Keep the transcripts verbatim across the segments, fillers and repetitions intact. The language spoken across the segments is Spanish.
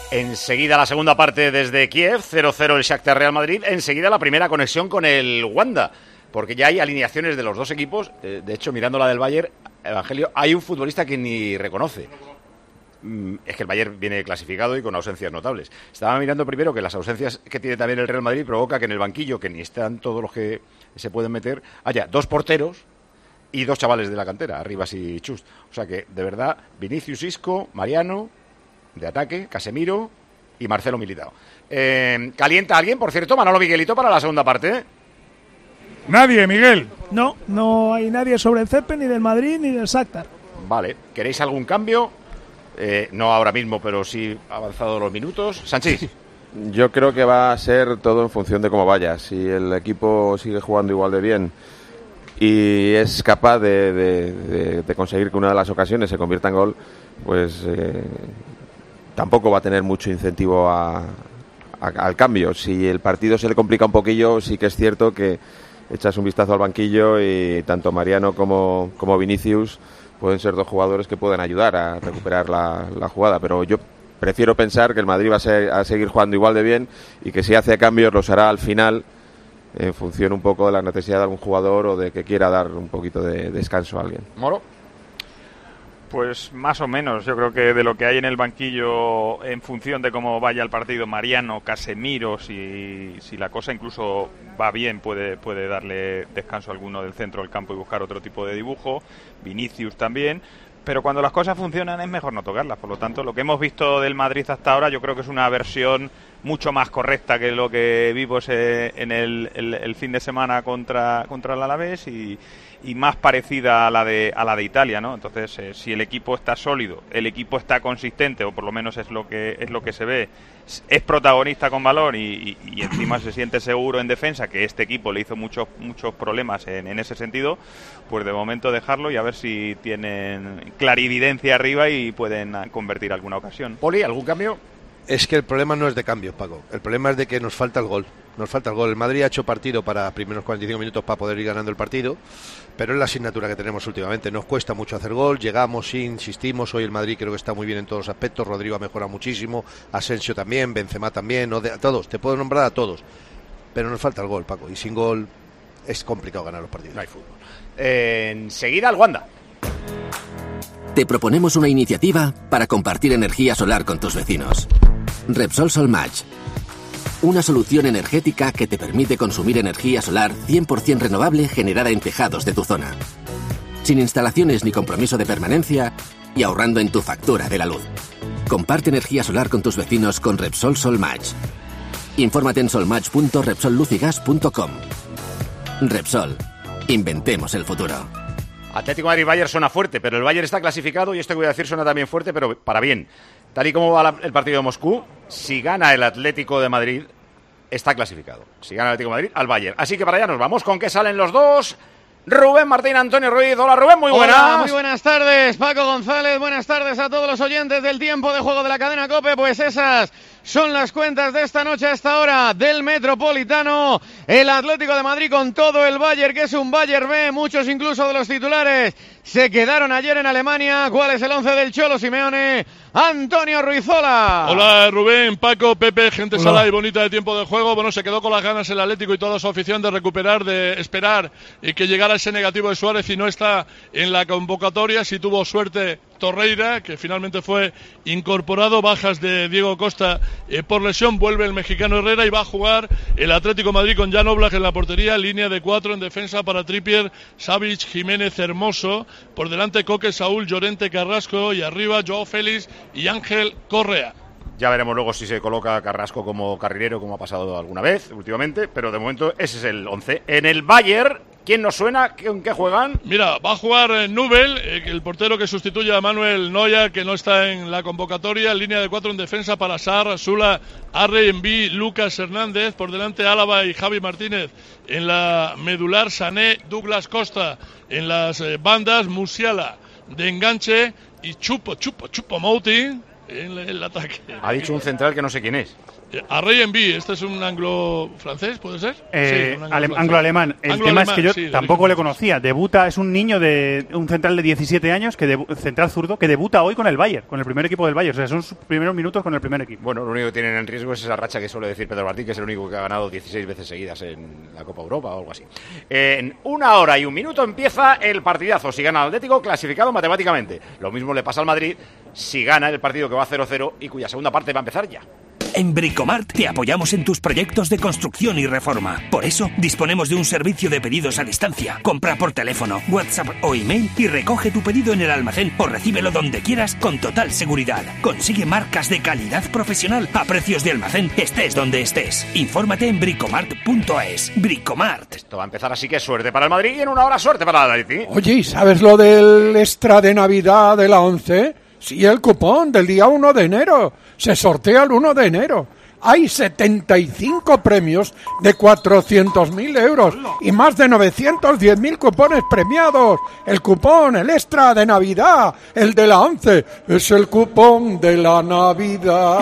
Enseguida la segunda parte desde Kiev, cero cero el Shakhtar Real Madrid. Enseguida la primera conexión con el Wanda, porque ya hay alineaciones de los dos equipos. De hecho, mirando la del Bayern, Evangelio, hay un futbolista que ni reconoce. Es que el Bayern viene clasificado y con ausencias notables. Estaba mirando primero que las ausencias que tiene también el Real Madrid provoca que en el banquillo, que ni están todos los que se pueden meter, haya dos porteros y dos chavales de la cantera, Arribas y Chust. O sea que, de verdad, Vinicius, Isco, Mariano, de ataque, Casemiro y Marcelo Militao. Eh, ¿Calienta alguien, por cierto, Manolo Miguelito, para la segunda parte? Nadie, Miguel. No, no hay nadie sobre el césped, ni del Madrid ni del Shakhtar. Vale, ¿queréis algún cambio? Eh, no ahora mismo, pero sí avanzados los minutos. Sanchís. Yo creo que va a ser todo en función de cómo vaya. Si el equipo sigue jugando igual de bien y es capaz de, de, de, de conseguir que una de las ocasiones se convierta en gol, pues eh, tampoco va a tener mucho incentivo a, a, al cambio. Si el partido se le complica un poquillo, sí que es cierto que echas un vistazo al banquillo y tanto Mariano como, como Vinicius pueden ser dos jugadores que pueden ayudar a recuperar la, la jugada, pero yo prefiero pensar que el Madrid va a, ser, a seguir jugando igual de bien y que si hace cambios los hará al final en función un poco de la necesidad de algún jugador o de que quiera dar un poquito de descanso a alguien. Moro. Pues más o menos, yo creo que de lo que hay en el banquillo, en función de cómo vaya el partido, Mariano, Casemiro, si, si la cosa incluso va bien, puede, puede darle descanso a alguno del centro del campo y buscar otro tipo de dibujo, Vinicius también, pero cuando las cosas funcionan es mejor no tocarlas, por lo tanto lo que hemos visto del Madrid hasta ahora yo creo que es una versión mucho más correcta que lo que vimos en el, el, el fin de semana contra, contra el Alavés y y más parecida a la de a la de Italia, ¿no? Entonces, eh, si el equipo está sólido, el equipo está consistente, o por lo menos es lo que es lo que se ve, es protagonista con valor y, y, y encima se siente seguro en defensa, que este equipo le hizo muchos muchos problemas en, en ese sentido, pues de momento dejarlo y a ver si tienen clarividencia arriba y pueden convertir alguna ocasión. Poli, ¿algún cambio? Es que el problema no es de cambios, Paco. El problema es de que nos falta el gol. Nos falta el gol. El Madrid ha hecho partido para primeros cuarenta y cinco minutos para poder ir ganando el partido, pero es la asignatura que tenemos últimamente. Nos cuesta mucho hacer gol, llegamos, sí, insistimos. Hoy el Madrid creo que está muy bien en todos los aspectos. Rodrigo ha mejorado muchísimo, Asensio también, Benzema también, no de, a todos, te puedo nombrar a todos. Pero nos falta el gol, Paco, y sin gol es complicado ganar los partidos. No hay fútbol. Eh, enseguida el Wanda. Te proponemos una iniciativa para compartir energía solar con tus vecinos. Repsol Solmatch. Una solución energética que te permite consumir energía solar cien por ciento renovable generada en tejados de tu zona. Sin instalaciones ni compromiso de permanencia y ahorrando en tu factura de la luz. Comparte energía solar con tus vecinos con Repsol Solmatch. Infórmate en solmatch punto repsol luz y gas punto com. Repsol. Inventemos el futuro. Atlético Madrid-Bayern suena fuerte, pero el Bayern está clasificado y esto que voy a decir suena también fuerte, pero para bien. Tal y como va la, el partido de Moscú, si gana el Atlético de Madrid, está clasificado. Si gana el Atlético de Madrid, al Bayern. Así que para allá nos vamos. ¿Con qué salen los dos? Rubén Martín, Antonio Ruiz. Hola, Rubén, muy buenas. Hola, muy buenas tardes, Paco González. Buenas tardes a todos los oyentes del Tiempo de Juego de la cadena COPE. Pues esas son las cuentas de esta noche a esta hora del Metropolitano. El Atlético de Madrid con todo el Bayern, que es un Bayern B. Muchos incluso de los titulares se quedaron ayer en Alemania. ¿Cuál es el once del Cholo Simeone? Antonio Ruizola. Hola, Rubén, Paco, Pepe, gente salada y bonita de Tiempo de Juego. Bueno, se quedó con las ganas el Atlético y toda su afición de recuperar, de esperar y que llegara ese negativo de Suárez y no está en la convocatoria. Si tuvo suerte Torreira, que finalmente fue incorporado, bajas de Diego Costa eh, por lesión, vuelve el mexicano Herrera y va a jugar el Atlético de Madrid con Jan Oblak en la portería, línea de cuatro en defensa para Trippier, Savic, Jiménez, Hermoso, por delante Coque, Saúl, Llorente, Carrasco y arriba Joao Félix y Ángel Correa. Ya veremos luego si se coloca Carrasco como carrilero, como ha pasado alguna vez últimamente, pero de momento ese es el once. En el Bayern, ¿quién nos suena? ¿En qué juegan? Mira, va a jugar eh, Nubel, eh, el portero que sustituye a Manuel Neuer, que no está en la convocatoria, línea de cuatro en defensa para Sarr, Sula, Arre, Enví, Lucas Hernández, por delante Álava y Javi Martínez en la medular, Sané, Douglas Costa en las eh, bandas, Musiala de enganche y Chupo, Chupo, Chupo Mouti, en el ataque. Ha dicho un central que no sé quién es. A Rey Enví, este es un anglo-francés, ¿puede ser? Eh, sí, anglo-alemán. El anglo tema es que yo sí, tampoco le conocía. Debuta, es un niño de un central de diecisiete años, que debu- central zurdo, que debuta hoy con el Bayern, con el primer equipo del Bayern. O sea, son sus primeros minutos con el primer equipo. Bueno, lo único que tienen en riesgo es esa racha que suele decir Pedro Martín, que es el único que ha ganado dieciséis veces seguidas en la Copa Europa o algo así. En una hora y un minuto empieza el partidazo. Si gana el Atlético, clasificado matemáticamente. Lo mismo le pasa al Madrid si gana el partido que va cero cero y cuya segunda parte va a empezar ya. En Bricomart te apoyamos en tus proyectos de construcción y reforma. Por eso, disponemos de un servicio de pedidos a distancia. Compra por teléfono, WhatsApp o email y recoge tu pedido en el almacén o recíbelo donde quieras con total seguridad. Consigue marcas de calidad profesional a precios de almacén, estés donde estés. Infórmate en bricomart punto es. Bricomart. Esto va a empezar así que suerte para el Madrid y en una hora suerte para el Atleti. Oye, ¿y sabes lo del extra de Navidad de la once? Sí, el cupón del día uno de enero. Se sortea el uno de enero. Hay setenta y cinco premios de cuatrocientos mil euros y más de novecientos diez mil cupones premiados. El cupón, el extra de Navidad, el de la once, es el cupón de la Navidad.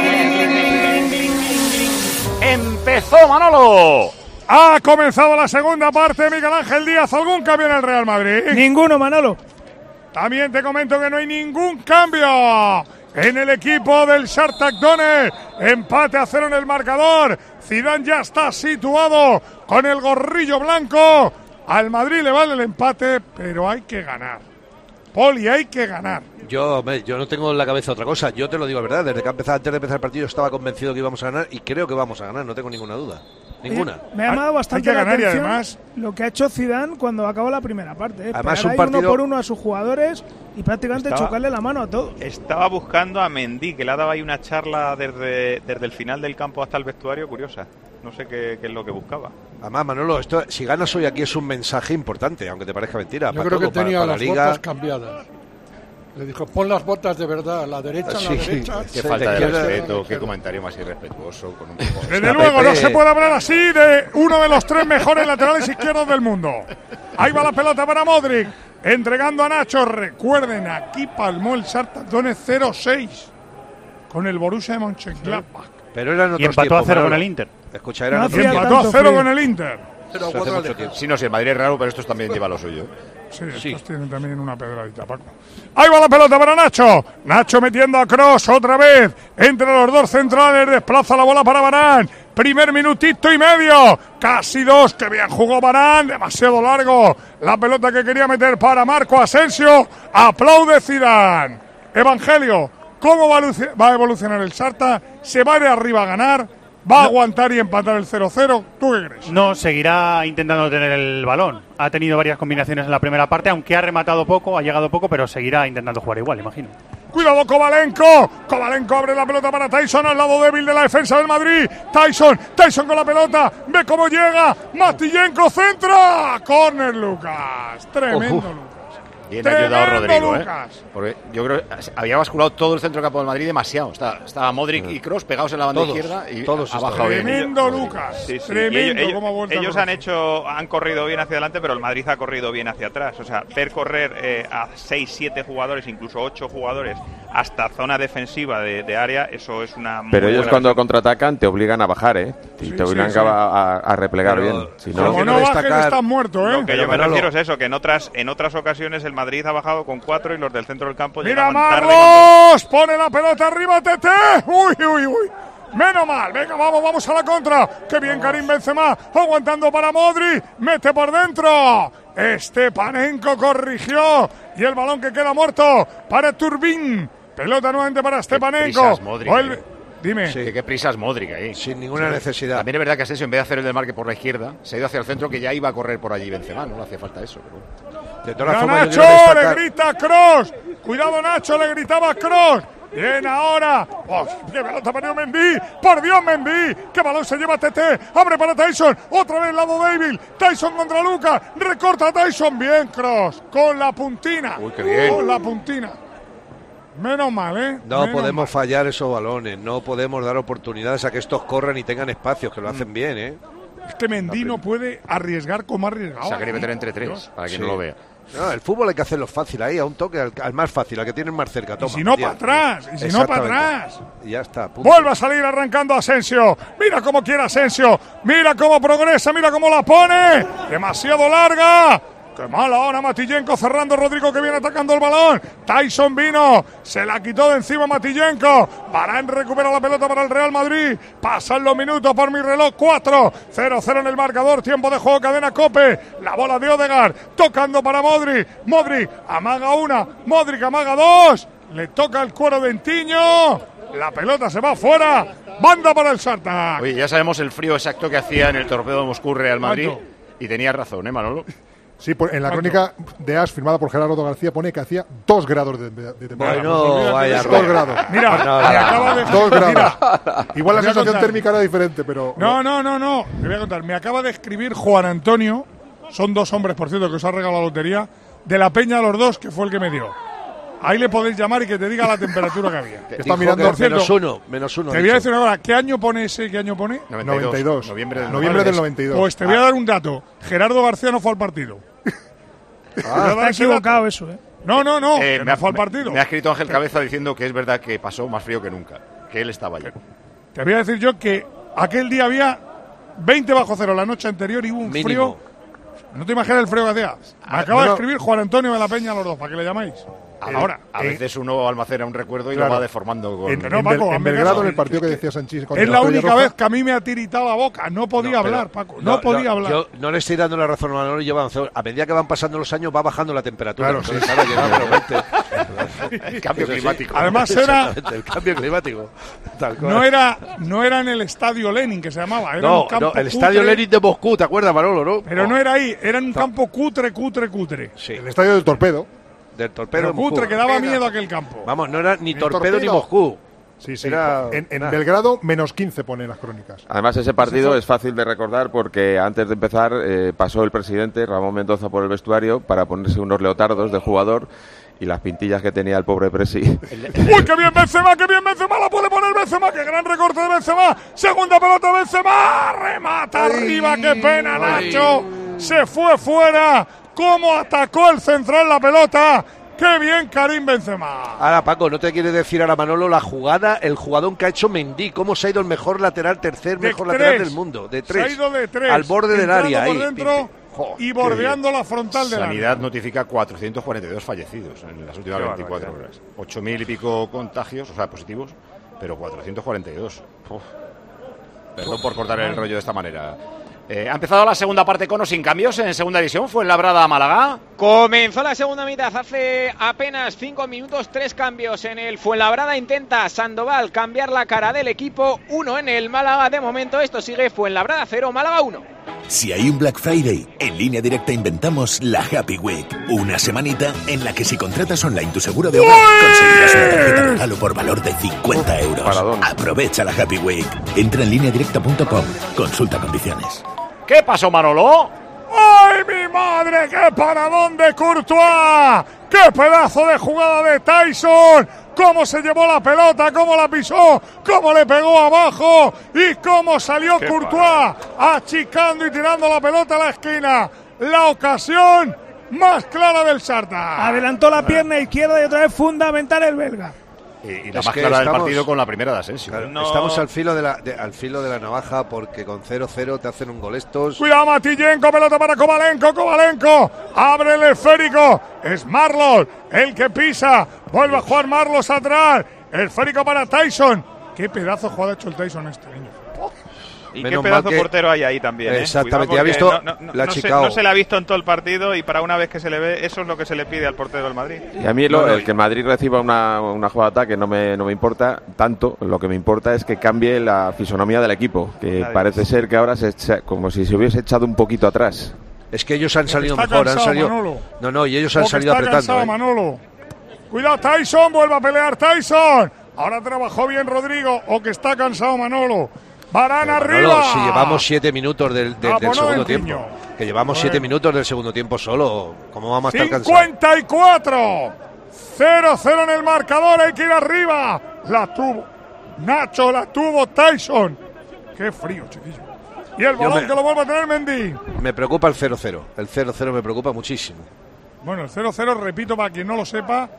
¡Empezó Manolo! Ha comenzado la segunda parte, Miguel Ángel Díaz. ¿Algún cambio en el Real Madrid? Ninguno, Manolo. También te comento que no hay ningún cambio en el equipo del Shakhtar Donetsk. Empate a cero en el marcador. Zidane ya está situado con el gorrillo blanco. Al Madrid le vale el empate, pero hay que ganar. Poli, hay que ganar. Yo, yo no tengo en la cabeza otra cosa. Yo te lo digo, ¿verdad? Desde que empezó, antes de empezar el partido estaba convencido que íbamos a ganar y creo que vamos a ganar. No tengo ninguna duda. Ninguna. Eh, me ha llamado bastante hay que la ganar atención y además lo que ha hecho Zidane cuando acabó la primera parte. ¿eh? Además, Pegar un partido... uno por uno a sus jugadores y prácticamente estaba, chocarle la mano a todos. Estaba buscando a Mendy, que le ha dado ahí una charla desde, desde el final del campo hasta el vestuario, curiosa. No sé qué, qué es lo que buscaba. Además, Manolo, esto, si ganas hoy aquí es un mensaje importante, aunque te parezca mentira. Yo para creo todo, que tenía para, para las la Liga... botas cambiadas. Le dijo, pon las botas de verdad, la derecha, sí, la derecha. Qué falta de respeto, qué comentario más irrespetuoso. Con un... Desde luego, no se puede hablar así de uno de los tres mejores laterales izquierdos del mundo. Ahí va la pelota para Modric, entregando a Nacho. Recuerden, aquí palmó el Shakhtar Donetsk cero seis con el Borussia de Mönchengladbach. Pero eran otros Y empató tiempos, a cero Manolo. con el Inter. Escucha, eran No otros hacía Y tiempos. empató a cero frío. con el Inter. Pero Hace cuatro mucho tiempo. Sí, no sé, el Madrid es raro, pero estos también lleva lo suyo. Sí, Sí. estos tienen también una pedradita, Paco. Ahí va la pelota para Nacho. Nacho metiendo a Kroos otra vez. Entre los dos centrales, desplaza la bola para Varane. Primer minutito y medio. Casi dos. Que bien jugó Varane. Demasiado largo. La pelota que quería meter para Marco Asensio. Aplaude Zidane. Evangelio, ¿cómo va a evolucionar el Shakhtar? ¿Se va de arriba a ganar? ¿Va a aguantar y empatar el cero cero? ¿Tú qué crees? No, seguirá intentando tener el balón. Ha tenido varias combinaciones en la primera parte, aunque ha rematado poco, ha llegado poco, pero seguirá intentando jugar igual, imagino. Cuidado Kovalenko. Kovalenko abre la pelota para Tyson al lado débil de la defensa del Madrid. Tyson, Tyson con la pelota. Ve cómo llega. Matillenko centra. Córner, Lucas. Tremendo, Ojo. Lucas. Bien Tremendo, ayudado Rodrigo, Lucas. ¿eh? Porque yo creo que había basculado todo el centro campo del Madrid demasiado. Estaba, estaba Modric y Kroos pegados en la banda Todos, izquierda y todos ha bajado bien. Tremendo, Lucas. Sí, sí. Tremendo. Y ellos cómo ha vuelto ellos a han hecho, han corrido bien hacia adelante, pero el Madrid ha corrido bien hacia atrás. O sea, ver correr eh, a seis, siete jugadores, incluso ocho jugadores, hasta zona defensiva de, de área, eso es una. Pero muy ellos buena cuando visión. contraatacan te obligan a bajar, ¿eh? Y Sí, te obligan sí, sí. a, a- a replegar Pero- bien. Si Pero no, Como quiero no bajes, destacar- estás muerto, ¿eh? Lo que Pero yo me Manolo- refiero es eso, que en otras en otras ocasiones el Madrid ha bajado con cuatro y los del centro del campo Mira llegaban tarde con Marlos, pone la pelota arriba, Tete. Uy, uy, uy. Menos mal, venga, vamos, vamos a la contra. Qué bien Karim Benzema, aguantando para Modri, mete por dentro. Stepanenko corrigió y el balón que queda muerto para Turbin. Pelota nuevamente para Stepanenko. prisas, Modric, Vuelve- eh. Dime. Sí, qué prisas Modric ahí. Sin ninguna necesidad. También es verdad que Asensio, en vez de hacer el desmarque por la izquierda, se ha ido hacia el centro, que ya iba a correr por allí Benzema. No le hacía falta eso. Pero... De todas ¡Mira, formas, yo Nacho! quiero Le destacar- grita Kroos. Cuidado, Nacho, le gritaba Kroos. Bien ahora. Oh, ¡qué pelota perdió Mendy! ¡Por Dios, Mendy! ¡Qué balón se lleva Tete! ¡Abre para Tyson! ¡Otra vez lado débil! ¡Tyson contra Lucas! ¡Recorta a Tyson! ¡Bien, Kroos! Con la puntina. Uy, qué bien. Con la puntina. Menos mal, ¿eh? No Menos podemos mal. fallar esos balones, no podemos dar oportunidades a que estos corran y tengan espacios, que lo hacen bien, ¿eh? Es que Mendy no puede arriesgar como ha arriesgado. Se ha querido meter entre tres, para quien Sí. no lo vea. No, el fútbol hay que hacerlo fácil ahí, a un toque, al, al más fácil, al que tienen más cerca. Toma, y si no, para atrás. Y si no, para atrás. Y ya está. Punto. Vuelve a salir arrancando Asensio. Mira cómo quiere Asensio. Mira cómo progresa, mira cómo la pone. Demasiado larga. Qué mala ahora Matillenko cerrando. Rodrigo que viene atacando el balón. Tyson vino. Se la quitó de encima Matillenko. Varane recupera la pelota para el Real Madrid. Pasan los minutos por mi reloj. cuatro cero cero en el marcador. Tiempo de juego, cadena COPE. La bola de Odegaard. Tocando para Modric. Modric amaga una. Modric amaga dos. Le toca el cuero de Entiño. La pelota se va afuera. Banda para el Spartak. Oye, ya sabemos el frío exacto que hacía en el Torpedo de Moscú Real Madrid. ¿Cuánto? Y tenías razón, ¿eh, Manolo? Sí, en la crónica de A S firmada por Gerardo García pone que hacía dos grados de, de, de temperatura. Bueno, vaya, dos grados. Mira, no, me acaba de dos grados. Mira, igual la sensación térmica era diferente, pero no, no, no, no. Te voy a contar. Me acaba de escribir Juan Antonio. Son dos hombres, por cierto, que os ha regalado la lotería. De la Peña a los dos, que fue el que me dio. Ahí le podéis llamar y que te diga la temperatura que había. Está mirando por cierto, menos uno, menos uno. Te voy a decir una cosa. ¿Qué año pone ese y qué año pone? noventa y dos. Noviembre del, noviembre del noventa y dos. Pues te voy a dar un dato. Gerardo García no fue al partido. Ah, está equivocado eso, ¿eh? No, no, no, eh, que me no ha, fue al partido. Me ha escrito Ángel Cabeza diciendo que es verdad que pasó más frío que nunca, que él estaba allí. Te voy a decir yo que aquel día había veinte bajo cero la noche anterior y hubo un Mínimo. frío. No te imaginas el frío que hacía. Me acaba bueno, de escribir Juan Antonio de la Peña a los dos, para que le llamáis. A, Ahora, a eh, veces uno almacena un recuerdo y claro. lo va deformando. Con... En- en, no, en Paco, Bel- en hazme Belgrado, caso. en el partido que decía Sanchís. con es la la Estrella única Roja. vez que a mí me ha tiritado la boca. No podía No, pero- hablar, Paco. No, podía hablar. Yo no le estoy dando la razón a Manolo y yo avanzo. A medida que van pasando los años va bajando la temperatura. Claro, Entonces, sí. ahora llegamos El cambio Eso sí. climático. Además era, Exactamente, el cambio climático. Tal cual. no era, no era en el estadio Lenin que se llamaba. Era No, un campo no, el estadio cutre, Lenin de Moscú, ¿te acuerdas, Manolo, no? Pero Oh, no era ahí. Era en un campo cutre, cutre, cutre. Sí, El estadio del Torpedo. del Torpedo Pero de Moscú. cutre, que daba miedo aquel campo. Vamos, no era ni El Torpedo, ni Torpedo. Moscú. Sí, sí. Era- en en nada. Belgrado, menos quince pone en las crónicas. Además, ese partido es fácil de recordar porque antes de empezar eh, pasó el presidente Ramón Mendoza por el vestuario para ponerse unos leotardos de jugador y las pintillas que tenía el pobre Presi. ¡Uy, qué bien Benzema, qué bien Benzema! ¡La puede poner Benzema! ¡Qué gran recorte de Benzema! ¡Segunda pelota Benzema! ¡Remata arriba! ¡Qué pena, Nacho! ¡Se fue fuera! ¿Cómo atacó el central la pelota? ¡Qué bien Karim Benzema! Ahora, Paco, ¿no te quiere decir ahora, Manolo, la jugada, el jugadón que ha hecho Mendy? ¿Cómo se ha ido el mejor lateral, tercer De mejor tres. lateral del mundo? De tres. Se ha ido de tres. Al borde del entrando área, por ahí. dentro Pim, pim. Jo, y qué bordeando la frontal del área. Sanidad notifica cuatrocientos cuarenta y dos fallecidos en las últimas Qué veinticuatro barbaridad. horas. ocho mil y pico contagios, o sea, positivos, pero cuatrocientos cuarenta y dos. Uf. Perdón por cortar el rollo de esta manera. Eh, ha empezado la segunda parte con o sin cambios en segunda división. Fue en Labrada Málaga. Comenzó la segunda mitad hace apenas cinco minutos, tres cambios en el Fuenlabrada. Intenta Sandoval cambiar la cara del equipo, uno en el Málaga. De momento esto sigue Fuenlabrada cero, Málaga uno. Si hay un Black Friday, en Línea Directa inventamos la Happy Week. Una semanita en la que si contratas online tu seguro de hogar, conseguirás una tarjeta de regalo por valor de cincuenta euros. Paradón. Aprovecha la Happy Week. Entra en línea directa punto com. Consulta condiciones. ¿Qué pasó, Manolo? ¡Ay, mi madre! ¡Qué paradón de Courtois! ¡Qué pedazo de jugada de Tyson! ¡Cómo se llevó la pelota! ¡Cómo la pisó! ¡Cómo le pegó abajo! ¡Y cómo salió Qué Courtois! Achicando y tirando la pelota a la esquina. La ocasión más clara del Spartak. Adelantó la pierna izquierda y otra vez fundamental el belga. Y, y la Es más que clara del estamos- partido con la primera de Asensio. Claro, No. Estamos al filo de la de- al filo de la navaja porque con cero cero te hacen un gol estos. Cuidado Matillenko, pelota para Kovalenko, Kovalenko, abre el esférico, es Marlos, el que pisa, vuelve a jugar Marlos atrás, esférico para Tyson. Qué pedazo de jugada ha hecho el Tyson este niño. Y Menos qué pedazo mal que- portero hay ahí también. ¿eh? Exactamente, Cuidado ya ha visto porque no, no, la no se, Chicago. no se le ha visto en todo el partido y para una vez que se le ve, eso es lo que se le pide al portero del Madrid. Y a mí lo- No, no, el que el Madrid reciba una, una jugada de ataque no me, no me importa tanto. Lo que me importa es que cambie la fisonomía del equipo, que Nadie. parece ser que ahora se echa, como si se hubiese echado un poquito atrás. Es que ellos han salido Está mejor, han cansado, salido. Manolo. No, no, y ellos han Porque salido está apretando. cansado, ¿eh? Manolo. Cuidado Tyson, vuelve a pelear Tyson. Ahora trabajó bien Rodrigo, o que está cansado Manolo. Varane Manolo, arriba. si llevamos siete minutos del, del- Ah, del bueno, segundo Entiño. tiempo, que llevamos Bueno. siete minutos del segundo tiempo solo, ¿cómo vamos a estar cansados? cincuenta y cuatro. cero cero en el marcador, hay que ir arriba. La tuvo Nacho, la tuvo Tyson. Qué frío, chiquillo. Y el Yo balón me- que lo vuelve a tener Mendy. Me preocupa el cero cero, el cero cero me preocupa muchísimo. Bueno, el cero cero, repito, para quien no lo sepa,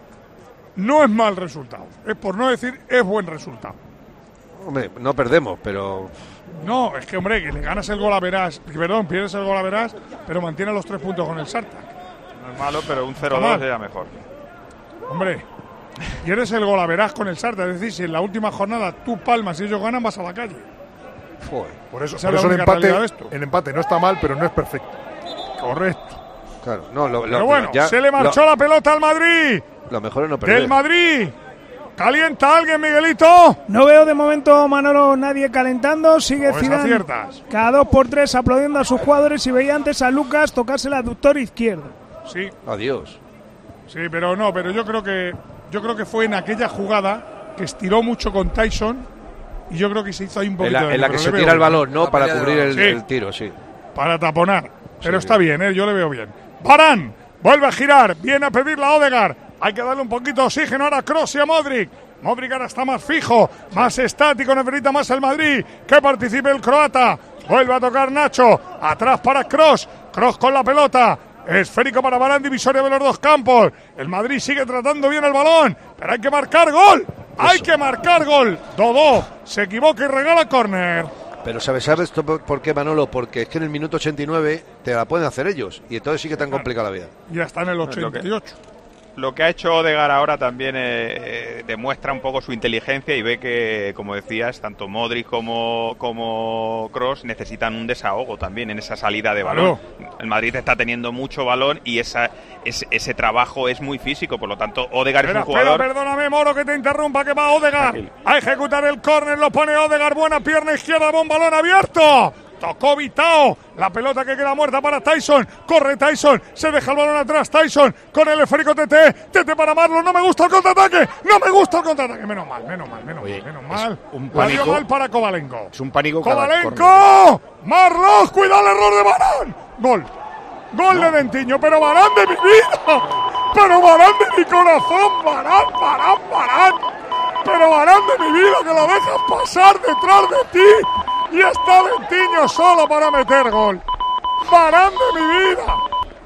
no es mal resultado. Es por no decir, es buen resultado. Hombre, no perdemos, pero... No, es que, hombre, que le ganas el gol a Verás, perdón, pierdes el gol a Verás, pero mantiene los tres puntos con el Sartak. No es malo, pero un cero dos sería mejor. Hombre, pierdes el gol a Verás con el Sartak, es decir, si en la última jornada tú palmas y ellos ganan, vas a la calle. Joder, por eso, Esa por es eso la el única empate, realidad de esto. el empate no está mal, pero no es perfecto. Correcto. Claro, no, lo, lo, Pero bueno, ya, se le marchó lo, la pelota al Madrid. Lo mejor es no perder. Del Madrid. ¿Calienta alguien, Miguelito? No veo de momento, Manolo, nadie calentando. Sigue Pues Zidane aciertas. cada dos por tres aplaudiendo a sus jugadores y veía antes a Lucas tocarse el aductor izquierdo. Sí. Adiós. Sí, pero no, pero yo creo que yo creo que fue en aquella jugada que estiró mucho con Tyson y yo creo que se hizo ahí un poquito En la, de en la que se tira el balón, ¿no? Para cubrir el, sí, el tiro, sí. Para taponar. Pero Sí, está sí. bien, ¿eh? Yo le veo bien. Varane vuelve a girar, viene a pedirla a Odegaard. Hay que darle un poquito de oxígeno ahora a Kroos y a Modric. Modric ahora está más fijo, más estático, necesita más el Madrid. Que participe el croata. Vuelve a tocar Nacho. Atrás para Kroos. Kroos con la pelota. Esférico para Varane, divisoria de los dos campos. El Madrid sigue tratando bien el balón, pero hay que marcar gol. Hay que marcar gol. Dodó se equivoca y regala córner. Pero ¿sabes, ¿sabes esto por por qué, Manolo? Porque es que en el minuto ochenta y nueve te la pueden hacer ellos. Y entonces sí que te han complicado la vida. Ya está en el ochenta y ocho. Lo que ha hecho Odegaard ahora también eh, eh, demuestra un poco su inteligencia y ve que, como decías, tanto Modric como, como Kroos necesitan un desahogo también en esa salida de balón. Claro. El Madrid está teniendo mucho balón y esa, ese, ese trabajo es muy físico, por lo tanto Odegaard Espera, es un jugador... espera, perdóname, Moro, que te interrumpa, que va Odegaard a ejecutar el córner, lo pone Odegaard, buena pierna izquierda, buen balón abierto. Tocó Vitao, la pelota que queda muerta para Tyson, corre Tyson, se deja el balón atrás Tyson, con el esférico T T, T T para Marlon, no me gusta el contraataque, no me gusta el contraataque, menos mal, menos mal, menos Oye, mal, menos mal, un la dio pánico, mal para Kovalenko, es un pánico cada Kovalenko, Marlon, cuidado el error de Varane, gol, gol no. de Dentiño, pero Varane de mi vida, pero Varane de mi corazón, Varane, Varane, Varane, pero Varane de mi vida, que lo dejas pasar detrás de ti. Y está Dentiño solo para meter gol. Varane de mi vida.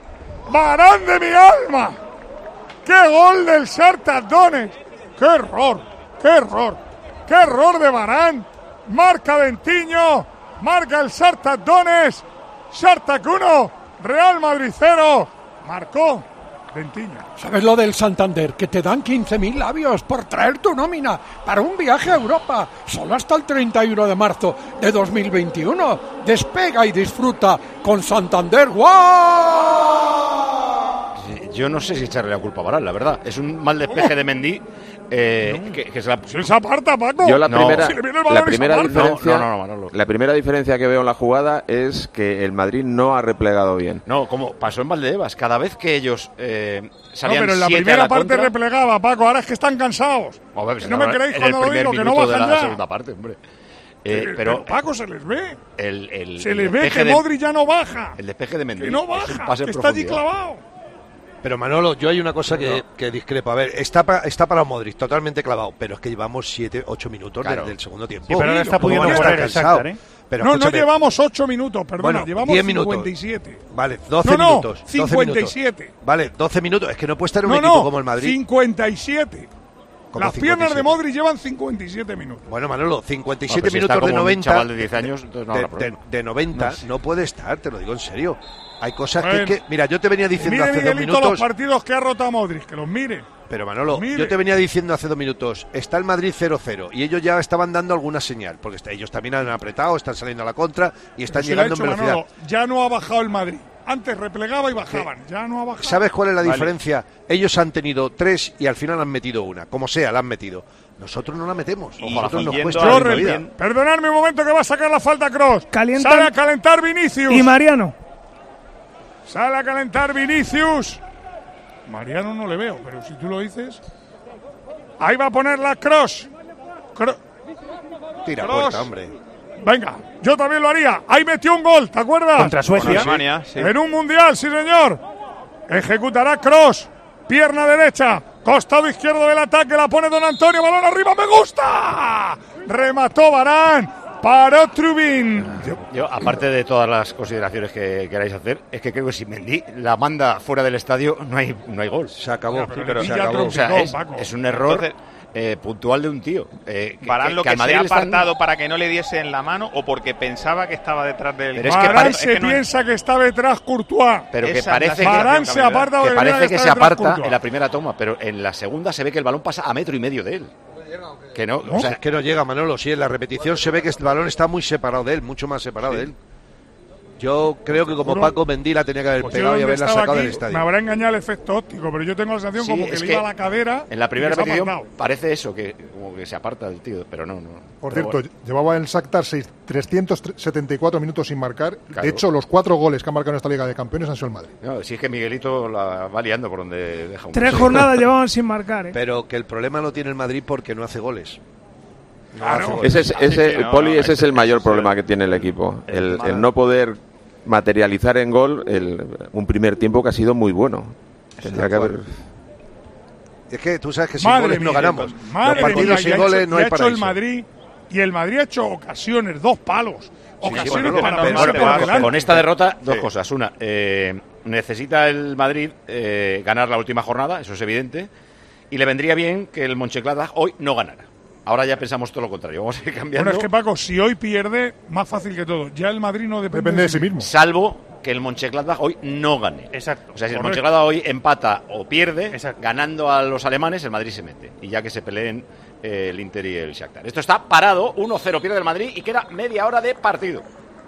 Varane de mi alma. ¡Qué gol del Shakhtar Donetsk! ¡Qué error! ¡Qué error! ¡Qué error de Varane! Marca Dentiño. Marca el Shakhtar Donetsk. Shakhtar uno. Real Madrid cero. Marcó Dentiño. ¿Sabes lo del Santander? Que te dan quince mil labios por traer tu nómina para un viaje a Europa. Solo hasta el treinta y uno de marzo de dos mil veintiuno. Despega y disfruta con Santander. ¡Guau! Yo no sé si echarle la culpa a Varane, la verdad. Es un mal despeje de Mendy. Eh, no. que, que es la... Si se aparta, Paco. Yo la no. primera, si la primera diferencia, no, no, no, no, la primera diferencia que veo en la jugada es que el Madrid no ha replegado bien. No, como pasó en Valdebebas, cada vez que ellos eh, salían no, pero en la siete primera a la parte contra, replegaba, Paco. Ahora es que están cansados. Oh, ver, no me creéis en cuando el lo digo, primer que no minuto de bajan la ya. segunda parte, hombre. Eh, pero, pero, pero Paco, se les ve. El, el, se el les ve que de, Modric ya no baja. El despeje de Mendy. Que no baja, que está allí clavado. Pero Manolo, yo hay una cosa que, que discrepo. A ver, está, pa, está para Modric, totalmente clavado, pero es que llevamos siete, ocho minutos claro. del, del segundo tiempo. Sí, pero ahora está pudiendo correr, exacto, ¿eh? Pero no, no llevamos ocho minutos, perdona, bueno, llevamos diez cincuenta y siete. Minutos. Vale, doce no, no, minutos. cincuenta y siete. Minutos. Vale, doce minutos. Es que no puede estar un no, equipo no, como el Madrid. cincuenta y siete. Las cincuenta y siete. Piernas de Modric llevan cincuenta y siete minutos. Bueno, Manolo, cincuenta y siete no, minutos si de noventa. Un chaval de diez años, entonces no de, habrá de, de noventa no, no puede estar, te lo digo en serio. Hay cosas bueno, que, que. Mira, yo te venía diciendo hace dos minutos. los partidos que ha rotado Modric, que los mire. Pero Manolo, yo te venía diciendo hace dos minutos, está el Madrid cero cero y ellos ya estaban dando alguna señal, porque está, ellos también han apretado, están saliendo a la contra y están si llegando hecho, en velocidad. Manolo, ya no ha bajado el Madrid. Antes replegaba y bajaban, sí. ya no ha bajado. ¿Sabes cuál es la vale. diferencia? Ellos han tenido tres y al final han metido una, como sea, la han metido. Nosotros no la metemos. Y nosotros nos cuesta yo la vida. Perdonadme un momento que va a sacar la falta Kroos. Calientan. Sale a calentar Vinicius. Y Mariano. Sale a calentar Vinicius. Mariano no le veo, pero si tú lo dices. Ahí va a poner la Kroos. Cro... Tira Kroos. puerta, hombre. Venga, yo también lo haría. Ahí metió un gol, ¿te acuerdas? Contra Suecia. Alemania, sí. En un mundial, sí señor. Ejecutará Kroos. Pierna derecha. Costado izquierdo del ataque. La pone Don Antonio. Balón arriba. ¡Me gusta! Remató Varane. Paró Trubin. Yo, yo, aparte de todas las consideraciones que queráis hacer, es que creo que si Mendy la manda fuera del estadio, no hay, no hay gol. Se acabó. Sí, pero se acabó. O sea, es, es un error. Entonces, Eh, puntual de un tío. Eh, que, Varane lo que, que se ha apartado están... para que no le diese en la mano o porque pensaba que estaba detrás del. Pero es que Varane se es que no piensa es... que está detrás Courtois. Pero que Esa parece que, Varane se aparta que, parece que se aparta Courtois. En la primera toma, pero en la segunda se ve que el balón pasa a metro y medio de él. Que no, no, o sea, es que no llega, Manolo. Sí, en la repetición se ve que el balón está muy separado de él, mucho más separado sí. de él. Yo creo que como Paco Mendy la tenía que haber pues pegado y haberla sacado aquí, del estadio. Me habrá engañado el efecto óptico, pero yo tengo la sensación sí, como que le iba a la cadera. En la primera repetición parece eso, que como que se aparta del tío, pero no. no. Por pero cierto, bueno. llevaba el Shakhtar trescientos setenta y cuatro minutos sin marcar. Claro. De hecho, los cuatro goles que ha marcado en esta Liga de Campeones han sido el Madrid. No, si es que Miguelito la va liando por donde deja un Tres jornadas llevaban sin marcar, ¿eh? Pero que el problema lo tiene el Madrid porque no hace goles. No claro. hace goles. Ese es, ese, no, Poli, ese es el mayor problema que tiene el equipo. El, el no poder materializar en gol el, un primer tiempo que ha sido muy bueno. Tendría que haber... Es que tú sabes que sin madre goles no ganamos. Madre Los partidos mía, sin goles hecho, no hay paraíso. paraíso. El Madrid, y el Madrid ha hecho ocasiones, dos palos. Ocasiones sí, para no, pensar bueno, por delante. Con esta derrota, dos sí. cosas. Una, eh, necesita el Madrid eh, ganar la última jornada, eso es evidente, y le vendría bien que el Mönchengladbach hoy no ganara. Ahora ya pensamos todo lo contrario. Vamos a ir cambiando. Bueno, es que Paco, si hoy pierde, más fácil que todo. Ya el Madrid no depende, depende de sí mismo. Salvo que el Mönchengladbach hoy no gane. Exacto. O sea, si Correcto. el Mönchengladbach hoy empata o pierde, Exacto. ganando a los alemanes, el Madrid se mete. Y ya que se peleen eh, el Inter y el Shakhtar. Esto está parado, uno cero pierde el Madrid y queda media hora de partido.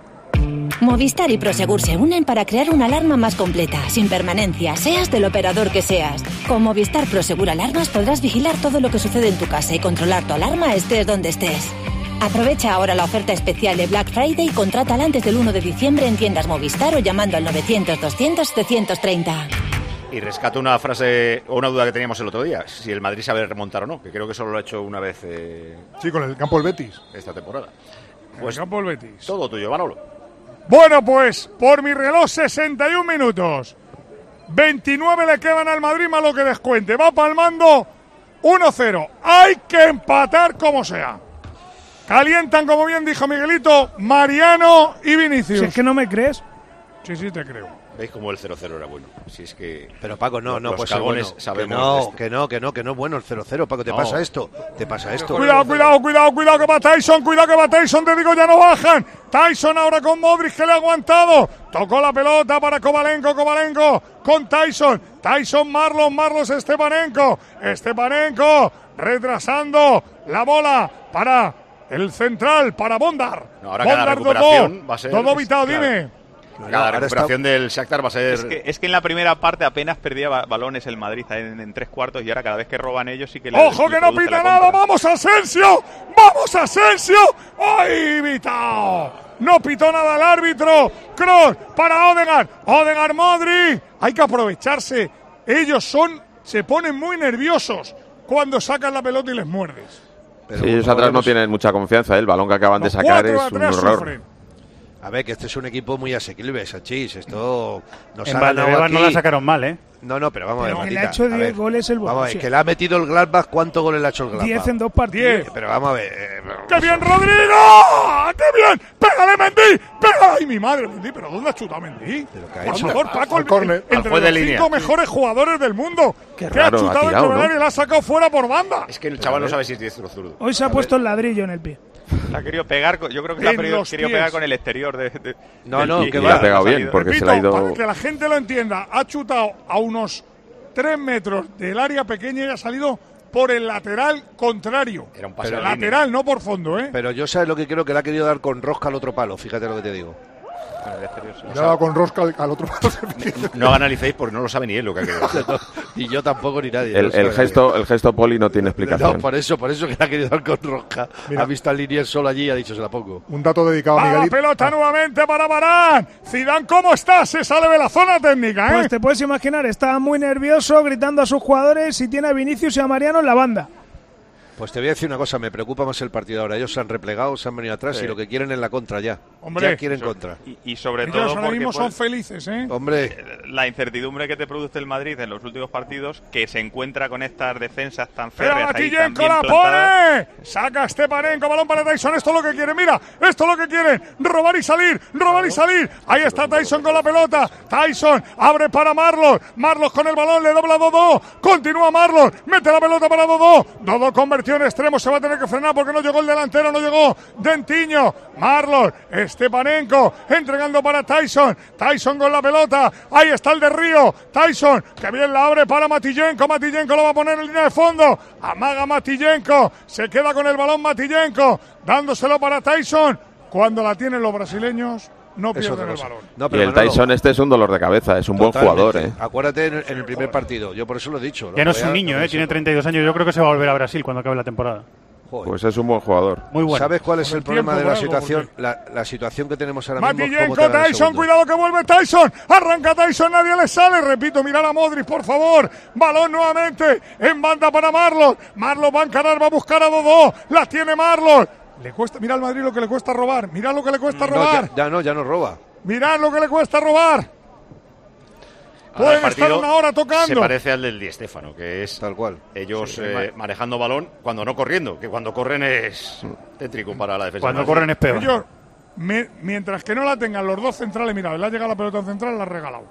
Movistar y Prosegur se unen para crear una alarma más completa, sin permanencia, seas del operador que seas. Con Movistar Prosegur Alarmas podrás vigilar todo lo que sucede en tu casa y controlar tu alarma estés donde estés. Aprovecha ahora la oferta especial de Black Friday y contrátala antes del uno de diciembre en tiendas Movistar o llamando al novecientos doscientos setecientos treinta. Y rescato una frase o una duda que teníamos el otro día, si el Madrid sabe remontar o no, que creo que solo lo ha hecho una vez eh, sí, con el campo del Betis esta temporada. Pues el campo del Betis. Todo tuyo, Manolo. Bueno, pues por mi reloj sesenta y un minutos. veintinueve le quedan al Madrid más lo que descuente. Va palmando uno cero. Hay que empatar como sea. Calientan, como bien dijo Miguelito, Mariano y Vinicius. Si es que no me crees. Sí, sí, te creo. ¿Veis cómo el cero cero era bueno? Si es que pero Paco, no, no, pues cagones bueno. sabemos que no, esto. que no, que no, que no es bueno el cero cero, Paco, ¿te no. pasa esto? ¿Te pasa esto? Cuidado, cuidado, cuidado, cuidado que va Tyson, cuidado que va Tyson, te digo, ya no bajan. Tyson ahora con Modric que le ha aguantado. Tocó la pelota para Kovalenko, Kovalenko con Tyson. Tyson, Marlon, Marlos, Stepanenko. Stepanenko retrasando la bola para el central, para Bondar. No, ahora Bondar, cada recuperación Dodó. va a ser... Todo vitado, claro. dime. Cada recuperación está... del Shakhtar va a ser... Es que, es que en la primera parte apenas perdía balones el Madrid en, en tres cuartos y ahora cada vez que roban ellos sí que... Le, ¡Ojo le que no pita nada! ¡Vamos Asensio! ¡Vamos Asensio! ¡Ay, vitao! No pitó nada el árbitro. Kroos para Odegaard. Odegaard, Modric. Hay que aprovecharse. Ellos son... Se ponen muy nerviosos cuando sacan la pelota y les muerdes. Pero sí, ellos atrás no tienen mucha confianza. ¿eh? El balón que acaban de sacar es un horror. Sufren. A ver, que este es un equipo muy asequible, Sachis. Esto nos en ha ganado aquí. No la sacaron mal, ¿eh? No, no, pero vamos pero a ver, que le ha hecho diez goles el Borussia. Vamos a ver, que le ha metido el Gladbach. ¿Cuántos goles le ha hecho el Gladbach? diez en dos partidos. diez. Pero vamos a ver. Eh, vamos ¡Qué bien, Rodrigo! ¡Qué bien! ¡Pégale, Mendy! ¡Pégale! ¡Ay, mi madre, Mendy! ¿Pero dónde ha chutado Mendy? Por favor, Paco, el, córner, entre los de cinco línea. mejores jugadores del mundo. Qué que raro, ha chutado ha tirado, el corner ¿no? y la ha sacado fuera por banda. Es que el chaval no sabe si es diestro o zurdo. Hoy se ha puesto el ladrillo en el pie. La ha querido pegar, yo creo que la ha querido, querido pegar con el exterior de, de No, no, pie, que le ha pegado bien porque Repito, se le ha ido para que la gente lo entienda, ha chutado a unos tres metros del área pequeña y ha salido por el lateral contrario. Era un pase Pero lateral, no por fondo, ¿eh? Pero yo sabes lo que creo que le ha querido dar con rosca al otro palo, fíjate lo que te digo. Con el exterior, sí. Le ha dado con rosca al, al otro lado. No analicéis porque no lo sabe ni él lo que ha querido hacer. Ni yo tampoco ni nadie. el, no el gesto el gesto Poli no tiene explicación. No, por eso, por eso que le ha querido dar con rosca. Mira. Ha visto al Linier solo allí y ha dicho se la pongo. Un dato dedicado a ¡Va la Miguelito. pelota Ah. nuevamente para Varane! Zidane, ¿cómo está? Se sale de la zona técnica, ¿eh? Pues te puedes imaginar, está muy nervioso, gritando a sus jugadores y tiene a Vinicius y a Mariano en la banda. Pues te voy a decir una cosa, me preocupa más el partido ahora. Ellos se han replegado, se han venido atrás sí. y lo que quieren es la contra ya. Hombre, ya quieren so, contra. Y, y sobre Ellos todo ahora porque mismo pues, son felices, ¿eh? Hombre, la incertidumbre que te produce el Madrid en los últimos partidos, que se encuentra con estas defensas tan Pero férreas ahí, tan Matillenko bien la plantadas. pone. Saca Stepanenko, balón para Tyson. Esto es lo que quiere, mira, esto es lo que quieren. Robar y salir, robar y salir. Ahí está Tyson con la pelota. Tyson abre para Marlon. Marlon con el balón, le dobla a Dodó. Continúa Marlon, mete la pelota para Dodó. Dodó convirtió en extremo, se va a tener que frenar porque no llegó el delantero, no llegó Dentiño. Marlon, Stepanenko entregando para Tyson. Tyson con la pelota. Ahí está el de Río. Tyson, que bien la abre para Matillenko. Matillenko lo va a poner en línea de fondo. Amaga Matillenko. Se queda con el balón Matillenko. Dándoselo para Tyson. Cuando la tienen los brasileños, no pierden el balón. No, y el Manolo, Tyson este es un dolor de cabeza, es un totalmente. buen jugador, ¿eh? Acuérdate en el, en el primer partido, yo por eso lo he dicho. Ya no es un niño, ¿eh? Tiene treinta y dos años. Yo creo que se va a volver a Brasil cuando acabe la temporada. Joder. Pues es un buen jugador. Muy bueno. ¿Sabes cuál es Por el, el problema tiempo, de la por algo, situación? porque... La, la situación que tenemos ahora mismo. Matillenko, Tyson, cuidado que vuelve Tyson. Arranca Tyson, nadie le sale. Repito, mirar a Modric, por favor. Balón nuevamente en banda para Marlon. Marlon va a encarar, va a buscar a Dodó. La tiene Marlon. Le cuesta, mira al Madrid lo que le cuesta robar. Mirad lo que le cuesta no, robar. Ya, ya no, ya no roba. Mirad lo que le cuesta robar. Ahora el Pueden estar una hora tocando. Se parece al del Di Stéfano, que es tal cual. Ellos Sí, eh, manejando balón cuando no corriendo, que cuando corren es tétrico para la defensa. Cuando corren es peor. Ellos, me, mientras que no la tengan los dos centrales, mirad, le ha llegado la pelota central, la ha regalado.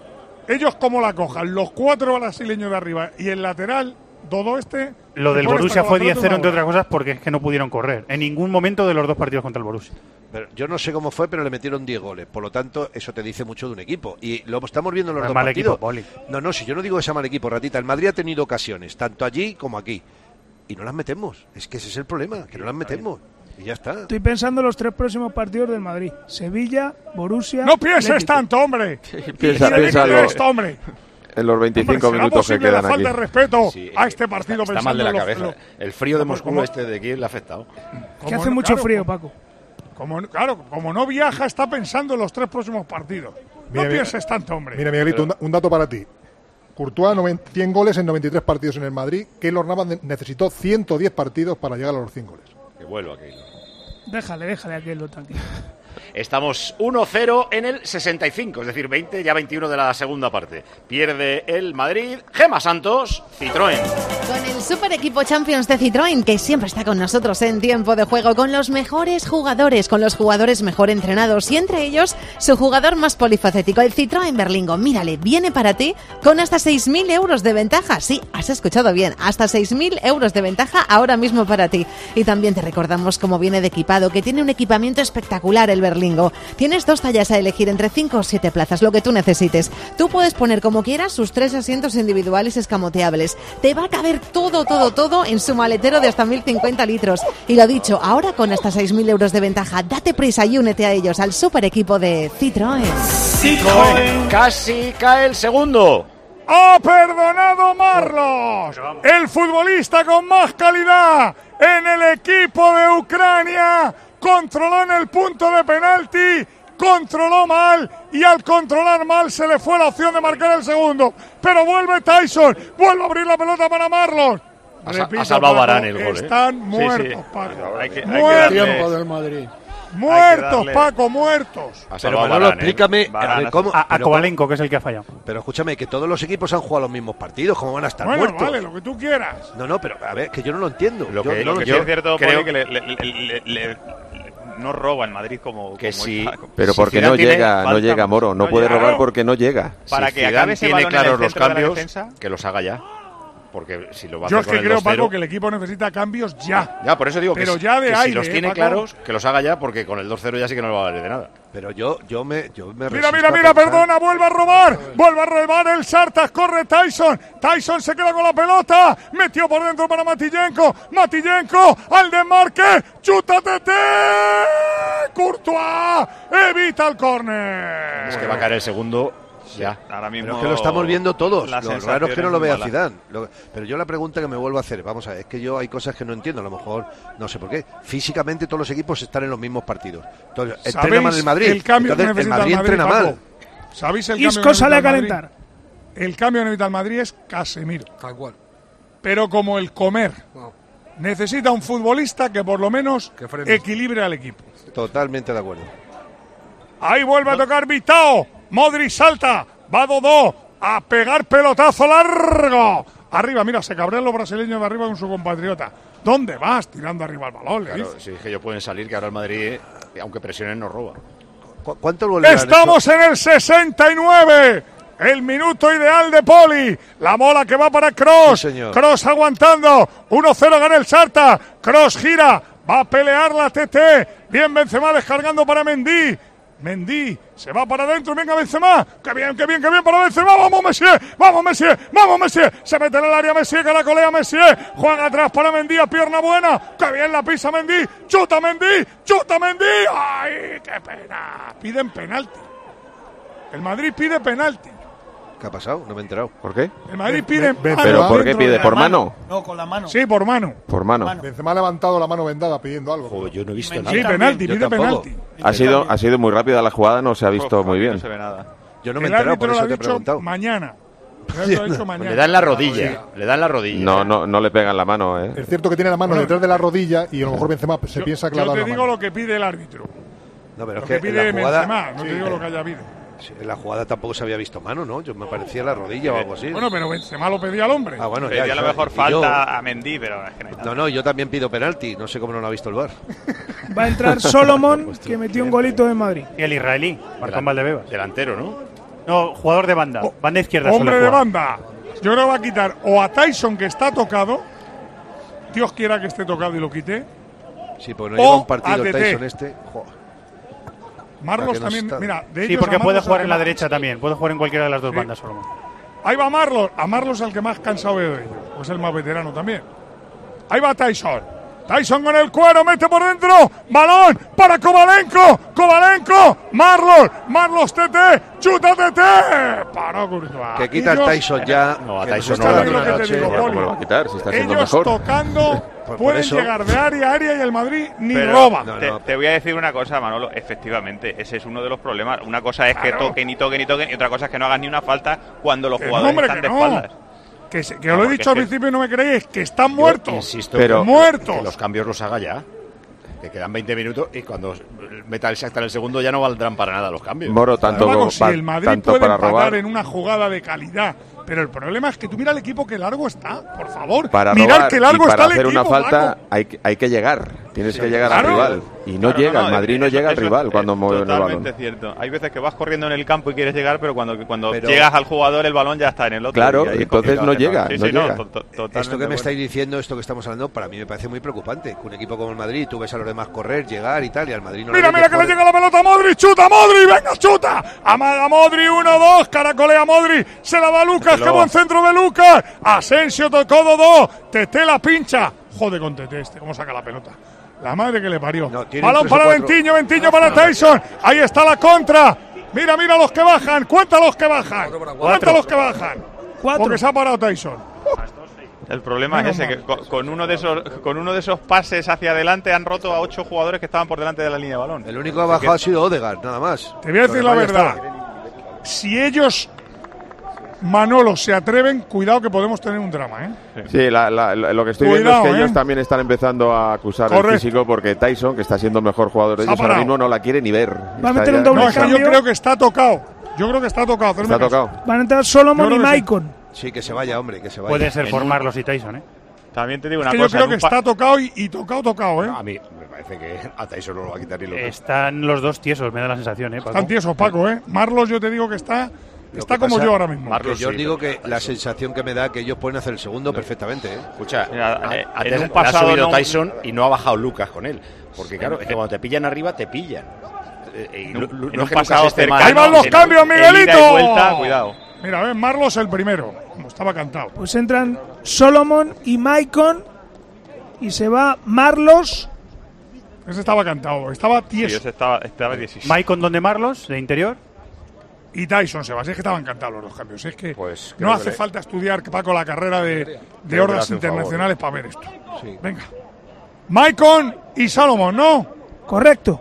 Ellos como la cojan, los cuatro brasileños de arriba y el lateral, Dodó este... Lo del Borussia fue diez cero, entre otras cosas, porque es que no pudieron correr. En ningún momento de los dos partidos contra el Borussia. Pero yo no sé cómo fue, pero le metieron diez goles. Por lo tanto, eso te dice mucho de un equipo. Y lo estamos viendo en los No es dos mal partidos. equipo, Poli. No, no, si yo no digo que sea mal equipo, Ratita. El Madrid ha tenido ocasiones, tanto allí como aquí. Y no las metemos. Es que ese es el problema, que no las metemos. Y ya está. Estoy pensando en los tres próximos partidos del Madrid. Sevilla, Borussia... ¡No pienses Atlético. tanto, hombre! Piensa, piensa algo. Esto, hombre. En los veinticinco Hombre, minutos que ¿será posible la quedan falta aquí. de respeto Sí, a este partido? Está, está mal de la pensando en cabeza. los- El frío de Como- Moscú como- este de Kiev le ha afectado. Que Como hace no- mucho claro, frío, como- Paco. Como, claro, como no viaja, está pensando en los tres próximos partidos. No Mira, pienses tanto, hombre. Mira, Miguelito, un, da- un dato para ti. Courtois, noventa cien goles en noventa y tres partidos en el Madrid. Keylor Navas ne- necesitó ciento diez partidos para llegar a los cien goles. Que vuelva aquí. Déjale, déjale a aquel tranquilo. Estamos uno cero en el sesenta y cinco, es decir, veinte, ya veintiuno de la segunda parte. Pierde el Madrid. Gema Santos, Citroën. Con el super equipo Champions de Citroën, que siempre está con nosotros en tiempo de juego, con los mejores jugadores, con los jugadores mejor entrenados y entre ellos su jugador más polifacético, el Citroën Berlingo. Mírale, viene para ti con hasta seis mil euros de ventaja. Sí, has escuchado bien, hasta seis mil euros de ventaja ahora mismo para ti. Y también te recordamos cómo viene de equipado, que tiene un equipamiento espectacular el Berlingo. Tienes dos tallas a elegir entre cinco o siete plazas, lo que tú necesites. Tú puedes poner como quieras sus tres asientos individuales escamoteables. Te va a caber todo, todo, todo en su maletero de hasta mil cincuenta litros. Y lo dicho, ahora con hasta seis mil euros de ventaja, date prisa y únete a ellos, al super equipo de Citroën. Citroën. Casi cae el segundo. ¡Ha perdonado Marlos! El futbolista con más calidad en el equipo de Ucrania. Controló en el punto de penalti, controló mal y al controlar mal se le fue la opción de marcar el segundo. Pero vuelve Tyson, vuelve a abrir la pelota para Marlon. Ha, ha salvado Paco, Varane el gol, ¿eh? Están Sí, muertos, sí. Paco. Hay que- hay que muertos. darle- Tiempo del Madrid. Muertos, darle- Paco, muertos. Ha Pero salvado Manolo, Varane, ¿eh? explícame Varane a ver, ha cómo. A, a pero, Kovalenko, que es el que ha fallado. pero escúchame, que todos los equipos han jugado los mismos partidos, ¿cómo van a estar Bueno, muertos? vale, lo que tú quieras. No, no, pero a ver, que yo no lo entiendo. Lo Yo que- no lo Lo que yo sí es cierto, creo Poli, que le, le- le- le- le- no roba el Madrid como... Que como sí. está- Pero Si porque Zidane no tiene llega, no falta- llega Moro, no no puede llega. robar porque no llega. Para Si que Zidane acabe ese tiene balón en el claros los centro de la cambios, defensa. que los haga ya. Porque si lo va a Yo hacer es que con el creo, dos cero, Paco, que el equipo necesita cambios ya. ya, por eso digo que, Pero si- ya de que aire, si los ¿eh, tiene Paco? claros, que los haga ya, porque con el dos cero ya sí que no le va a valer de nada. Pero yo, yo me, yo me Mira, resisto mira, a mira, pensar- perdona, vuelve a robar, vuelve a robar el Sartas, corre Tyson, Tyson se queda con la pelota, metió por dentro para Matillenko, Matillenko al desmarque, chútate, Courtois, evita el córner. Es que va a caer el segundo ya. Ahora mismo Pero es que lo estamos viendo todos. la Lo sensación raro es que no lo es vea mala. Zidane. Lo- Pero yo la pregunta que me vuelvo a hacer, vamos a ver, es que yo hay cosas que no entiendo, a lo mejor no sé por qué. Físicamente todos los equipos están en los mismos partidos. Entonces, entrena ¿Sabéis mal el Madrid. el cambio que Entonces, el necesita Madrid el Madrid, entrena Paco? mal. ¿Sabéis el cambio Isco que sale a necesita el Madrid? calentar. El cambio que necesita el Madrid es Casemiro. Tal cual. Pero como el comer. No. necesita un futbolista que por lo menos equilibre al equipo. Totalmente de acuerdo. Ahí vuelve a tocar Vitao. Modric salta. Va Dodó a pegar pelotazo largo. Arriba, mira, se cabrean los brasileños de arriba con su compatriota. ¿Dónde vas? Tirando arriba el balón. Le Claro, dice. si es que ellos pueden salir, que ahora el Madrid, aunque presionen, nos roba. ¿Cu ¿Cuánto goles Estamos en el sesenta y nueve. El minuto ideal de Poli. La bola que va para Kroos. Sí, señor. Kroos aguantando. uno cero gana el Sarta. Kroos gira. Va a pelear la T T. Bien Benzema descargando para Mendy. Mendy se va para adentro. Venga Benzema. Qué bien, qué bien, qué bien para Benzema. Vamos Messi. Vamos Messi. Vamos Messi. Se mete en el área Messi. Que la colea Messi. Juega atrás para Mendy. A pierna buena. Qué bien la pisa Mendy. Chuta Mendy. Chuta Mendy. Ay, qué pena. Piden penalti. El Madrid pide penalti. ¿Qué ha pasado? No me he enterado. ¿Por qué? El Madrid pide Benzema. ¿Pero por qué pide? ¿Por mano? No, con la mano. Sí, por mano. Por mano. Benzema ha levantado la mano vendada pidiendo algo. Joder, yo no he visto Sí, nada. penalti, Yo pide tampoco. penalti. Ha sido, ha sido muy rápida la jugada, no se ha visto muy bien. No se ve nada. Yo no me he El enterado, por árbitro lo eso ha te he dicho preguntado. mañana. El árbitro ha dicho mañana. Le dan la rodilla. Le dan la rodilla. No, no, no le pegan la mano, ¿eh? Es cierto que tiene la mano Bueno, detrás de la rodilla y a lo mejor Benzema se Yo- piensa que le ha Yo dado te la digo mano. lo que pide el árbitro. No, pero Lo es que que en pide la jugada, Benzema. No sí, te digo lo que haya habido. sí, en la jugada tampoco se había visto mano, ¿no? Yo me parecía la rodilla o algo así. Bueno, pero Benzema lo pedía al hombre. Ah, bueno, Pedía ya, a lo ya. mejor Y falta yo- a Mendy, pero es que no hay nada. No, no, yo también pido penalti. No sé cómo no lo ha visto el V A R. Va a entrar Solomon, que metió un golito en Madrid. Y el israelí, Marcón Valdebebas. Delantero, ¿no? No, jugador de banda. Banda izquierda. Hombre suele de jugar. banda. Yo creo que va a quitar o a Tyson, que está tocado. Dios quiera que esté tocado y lo quite. Sí, porque O no lleva un partido A T el T. Tyson este. Joder. Marlos que no también. está. Mira, de Sí, ellos porque a puede Marlos jugar al en que la más- derecha también. Puede jugar en cualquiera de las dos Sí. bandas, Solomon. Ahí va Marlos. A Marlos el que más cansado veo de ellos. Pues el más veterano también. Ahí va Tyson. Tyson con el cuero, mete por dentro. Balón para Kovalenko. Kovalenko. Marlos. Marlos T T. Chuta T T. Paró Courtois. Que quita el Ellos- Tyson ya. No, a que nos Tyson está no, dando lo una que te noche. digo, Ya, ¿cómo lo va a quitar? Si está siendo Ellos mejor. tocando por pueden eso- llegar de área a área y el Madrid ni Pero roba. No, te, no. te voy a decir una cosa, Manolo. Efectivamente, ese es uno de los problemas. Una cosa es que Claro. toquen y toquen y toquen, y otra cosa es que no hagan ni una falta cuando los Que no, jugadores hombre, están que de no. espaldas. Que, se- que No, os lo he porque dicho al es que- principio y no me creéis, que están muertos. Insisto, Pero- que- muertos. que los cambios los haga ya. Que quedan veinte minutos y cuando meta el Shakhtar el segundo ya no valdrán para nada los cambios. Moro, tanto, Paco, si pa- el Madrid tanto puede para empatar robar. en una jugada de calidad, pero el problema es que tú mira el equipo que largo está, por favor. Para Mirad robar que largo y para está hacer el equipo, una falta Paco. hay, que- hay que llegar. Tienes Sí, que llegar claro. al rival. Y no Claro, llega, no, el Madrid no eso- llega al eso rival es cuando mueve el totalmente balón. cierto. Hay veces que vas corriendo en el campo y quieres llegar, pero cuando, cuando Pero- llegas al jugador el balón ya está en el otro. Claro, y ahí es entonces complicado no hacer llega, nada. Sí, no sí, llega. to- to- totalmente Esto que me bueno. estáis diciendo, esto que estamos hablando, para mí me parece muy preocupante. Que un equipo como el Madrid, tú ves a los demás correr, llegar y tal, y al Madrid no Mira, le mira que le llega la pelota a Modric, chuta Modric, venga, chuta. Amaga Modric, uno, dos, caracolea Modric, se la da a Lucas, qué Luego. buen centro de Lucas. Asensio tocó Dodó, Tete la pincha. Jode con Tete este, cómo saca la pelota. La madre que le parió. No, tiene Balón tres o para cuatro. Ventiño, Ventiño para Tyson. Ahí está la contra. Mira, mira los que bajan, cuenta los que bajan. Cuenta los que bajan. Cuatro. Porque se ha parado Tyson. El problema Menos es ese, mal. que con, con uno de esos, con uno de esos pases hacia adelante han roto a ocho jugadores que estaban por delante de la línea de balón. El único que ha bajado ha sido Odegaard, nada más. Te voy a decir Lo la demás ya verdad. estaba. Si ellos, Manolo, se atreven, cuidado que podemos tener un drama, ¿eh? Sí, la- la- la- lo que estoy Cuidado, viendo es que ¿eh? ellos también están empezando a acusar Correcto. el físico porque Tyson, que está siendo el mejor jugador de Se ha ellos, ahora parado. mismo no la quiere ni ver. Va a Está meter un ya- doble No, es que yo cambio. creo que está tocado. Yo creo que está tocado. hacerme Está caso. tocado. Van a entrar Solomon Yo y creo que sí. Maicon. Sí, que se vaya, hombre, que se vaya. Puede ser En por un- Marlos y Tyson, ¿eh? También te digo Es una que yo cosa. creo en que un pa- está tocado y, y tocado, tocado, ¿eh? A mí me parece que a Tyson no lo va a quitar ni loco. Están los dos tiesos, me da la sensación, ¿eh, Paco? Están tiesos, Paco, ¿eh? Marlos, yo te digo que está, Lo está que como pasa- yo ahora mismo. Marlos, Que yo os sí, digo pero- que la sensación que me da que ellos pueden hacer el segundo perfectamente, ¿eh? Escucha, Mira, a- eh, antes en un le pasado ha subido no- Tyson y no ha bajado Lucas con él. Porque claro, es que cuando te pillan arriba, te pillan. Eh, y En Lu- un- Lu- en no un es que Lucas pasado esté mal. cercano, Ahí van los en- cambios, en ida y Miguelito. vuelta, cuidado. Mira, ves, Marlos el primero, como estaba cantado. Pues entran Solomon y Maicon. Y se va Marlos. Ese estaba cantado, estaba Sí, tieso. ese estaba, estaba dieciséis. Maicon donde Marlos, de interior. Y Tyson se va. Si es que estaban cantados los dos cambios. Si es que Pues no creo hace que le- falta estudiar, Paco, la carrera de, de Creo que le hordas hace un favor. internacionales para ver esto. Venga. Maicon y Solomon, ¿no? Correcto.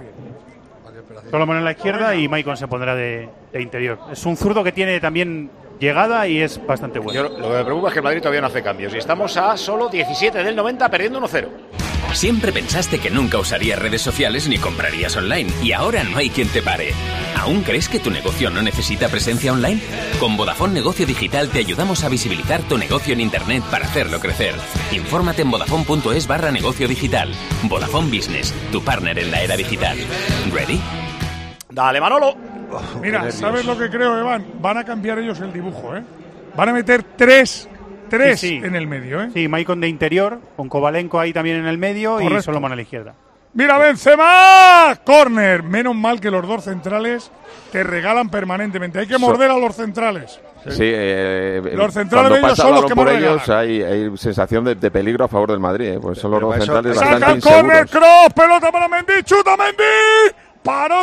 Solomon en la izquierda y Maicon se pondrá de, de interior. Es un zurdo que tiene también llegada y es bastante buena. Yo, lo que me preocupa es que el Madrid todavía no hace cambios y estamos a solo diecisiete del noventa perdiendo uno cero. Siempre pensaste que nunca usarías redes sociales ni comprarías online y ahora no hay quien te pare. ¿Aún crees que tu negocio no necesita presencia online? Con Vodafone Negocio Digital te ayudamos a visibilizar tu negocio en Internet para hacerlo crecer. Infórmate en vodafone.es barra negocio digital. Vodafone Business, tu partner en la era digital. ¿Ready? Dale, Manolo. Oh, Mira, ¿sabes lo que creo, Evan? Van a cambiar ellos el dibujo, ¿eh? Van a meter tres... Tres sí, sí. en el medio, ¿eh? Sí, Maicon de interior, con Kovalenko ahí también en el medio. Correcto. Y Solomon a la izquierda. ¡Mira Benzema! ¡Corner! Menos mal que los dos centrales te regalan permanentemente. Hay que morder so, a los centrales. Sí, sí eh, los centrales de ellos son los que por más ellos hay, hay sensación de, de peligro a favor del Madrid, ¿eh? Pues son los dos centrales bastante sacan inseguros. ¡Corner, cross! ¡Pelota para Mendy! ¡Chuta Mendy! ¡Paró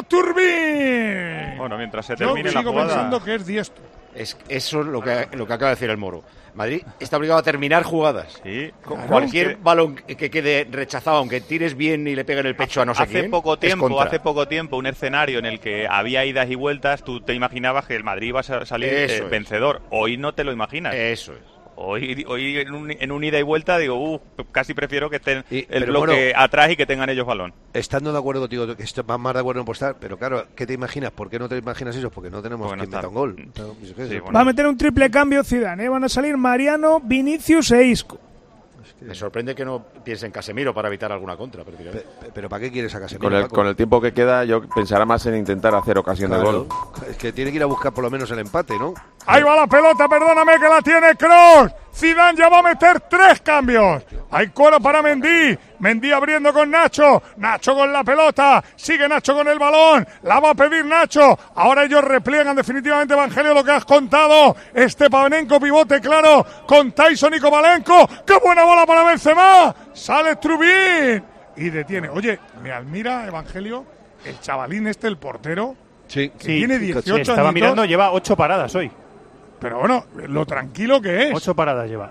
Turbín! Bueno, mientras se termine Yo la sigo jugada... pensando que es diestro. Es, eso es lo que, lo que acaba de decir el Moro. Madrid está obligado a terminar jugadas. Sí, Con claro, cualquier es que... balón que quede rechazado, aunque tires bien y le peguen el pecho a no sé hace quién. Poco tiempo, hace poco tiempo, un escenario en el que había idas y vueltas, tú te imaginabas que el Madrid iba a salir eh, vencedor. Hoy no te lo imaginas. Eso es. Hoy, hoy en, un, en un ida y vuelta digo, uh, casi prefiero que estén y, el bloque bueno, atrás y que tengan ellos balón. Estando de acuerdo contigo, que estás más de acuerdo en postar, pero claro, ¿qué te imaginas? ¿Por qué no te imaginas eso? Porque no tenemos Porque no quien meta un gol. Sí, bueno. Va a meter un triple cambio Zidane, ¿eh? Van a salir Mariano, Vinicius e Isco. Me sorprende que no piense en Casemiro para evitar alguna contra. Pero, pero, pero ¿para qué quieres a Casemiro? Con el, con el tiempo que queda, yo pensará más en intentar hacer ocasión claro. de gol. Es que tiene que ir a buscar por lo menos el empate, ¿no? Ahí va la pelota, perdóname que la tiene Kroos. Zidane ya va a meter tres cambios. Hay cuero para Mendy. Mendy abriendo con Nacho. Nacho con la pelota. Sigue Nacho con el balón. La va a pedir Nacho. Ahora ellos repliegan definitivamente, Evangelio, lo que has contado. Este Pavenenko pivote claro con Tyson y Kovalenko. ¡Qué buena bola para Benzema! Sale Trubín y detiene. Oye, me admira, Evangelio, el chavalín este, el portero. Sí, que sí, tiene dieciocho años. Estaba añitos, mirando, lleva ocho paradas hoy. Pero bueno, lo tranquilo que es. Ocho paradas lleva.